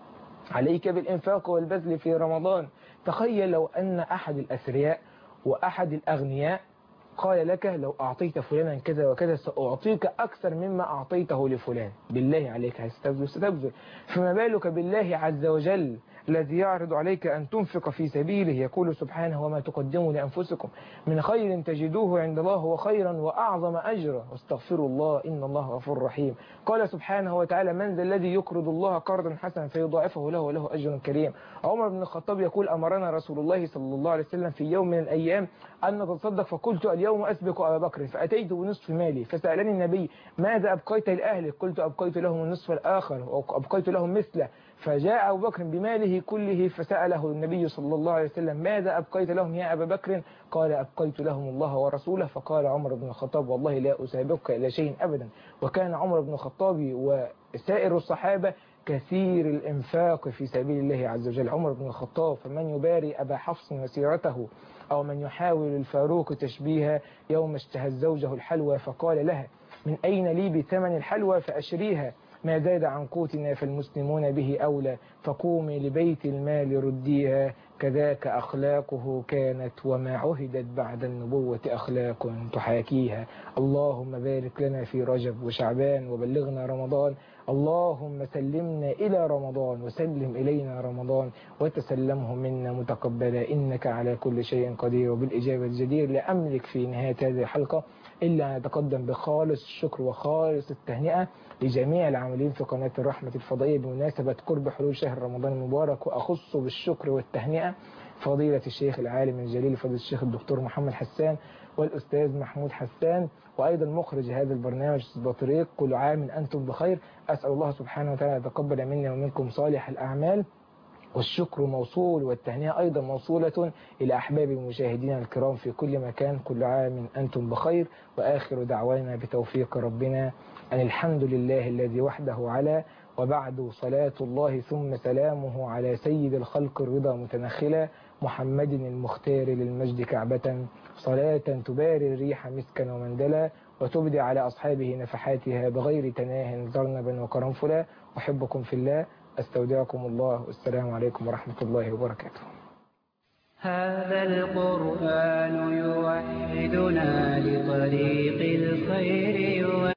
عليك بالإنفاق والبذل في رمضان. تخيل لو أن أحد الأثرياء وأحد الأغنياء قال لك لو أعطيت فلانا كذا وكذا سأعطيك أكثر مما أعطيته لفلان، بالله عليك ستبذل. فما بالك بالله عز وجل الذي يعرض عليك أن تنفق في سبيله. يقول سبحانه وما تقدموا لأنفسكم من خير تجدوه عند الله هو خيرا وأعظم أجرا واستغفروا الله إن الله غفور رحيم. قال سبحانه وتعالى من ذا الذي يقرض الله قرضا حسنا فيضاعفه له وله أجر كريم. عمر بن الخطاب يقول أمرنا رسول الله صلى الله عليه وسلم في يوم من الأيام أن نتصدق، فقلت اليوم أسبق أبا بكر، فأتيت بنصف مالي، فسألني النبي ماذا أبقيت لأهلك؟ قلت أبقيت لهم النصف الآخر وأبقيت لهم مثله. فجاء أبو بكر بماله كله فسأله النبي صلى الله عليه وسلم ماذا أبقيت لهم يا أبا بكر؟ قال أبقيت لهم الله ورسوله. فقال عمر بن الخطاب والله لا أسابقك إلى شيء أبدا. وكان عمر بن الخطاب وسائر الصحابة كثير الإنفاق في سبيل الله عز وجل. عمر بن الخطاب فمن يباري أبا حفص مسيرته، أو من يحاول الفاروق تشبيها يوم اشتهت زوجه الحلوى فقال لها من أين لي بثمن الحلوى فأشريها، ما زاد عن قوتنا فالمسلمون به أولى، فقومي لبيت المال رديها، كذاك أخلاقه كانت وما عهدت بعد النبوة أخلاق تحاكيها. اللهم بارك لنا في رجب وشعبان وبلغنا رمضان. اللهم سلمنا إلى رمضان وسلم إلينا رمضان وتسلمه منا متقبلا، إنك على كل شيء قدير وبالإجابة الجدير. لا أملك في نهاية هذه الحلقة إلا أن أتقدم بخالص الشكر وخالص التهنئة لجميع العاملين في قناة الرحمة الفضائية بمناسبة قرب حلول شهر رمضان المبارك، وأخص بالشكر والتهنئة فضيلة الشيخ العالم الجليل فضيلة الشيخ الدكتور محمد حسان والأستاذ محمود حسان، وأيضا مخرج هذا البرنامج أستاذ طريق. كل عام أنتم بخير. أسأل الله سبحانه وتعالى يتقبل منا ومنكم صالح الأعمال، والشكر موصول والتهنئة أيضا موصولة إلى أحباب المشاهدين الكرام في كل مكان. كل عام أنتم بخير، وآخر دعوانا بتوفيق ربنا أن الحمد لله الذي وحده على، وبعد صلاة الله ثم سلامه على سيد الخلق الرضا متنخلا محمد المختار للمجد كعبة، صلاة تباري الريح مسكا ومندلا وتبدي على أصحابه نفحاتها بغير تناه زرنبا وقرنفلا. أحبكم في الله، أستودعكم الله، والسلام عليكم ورحمة الله وبركاته. هذا القرآن يوحدنا لطريق الخير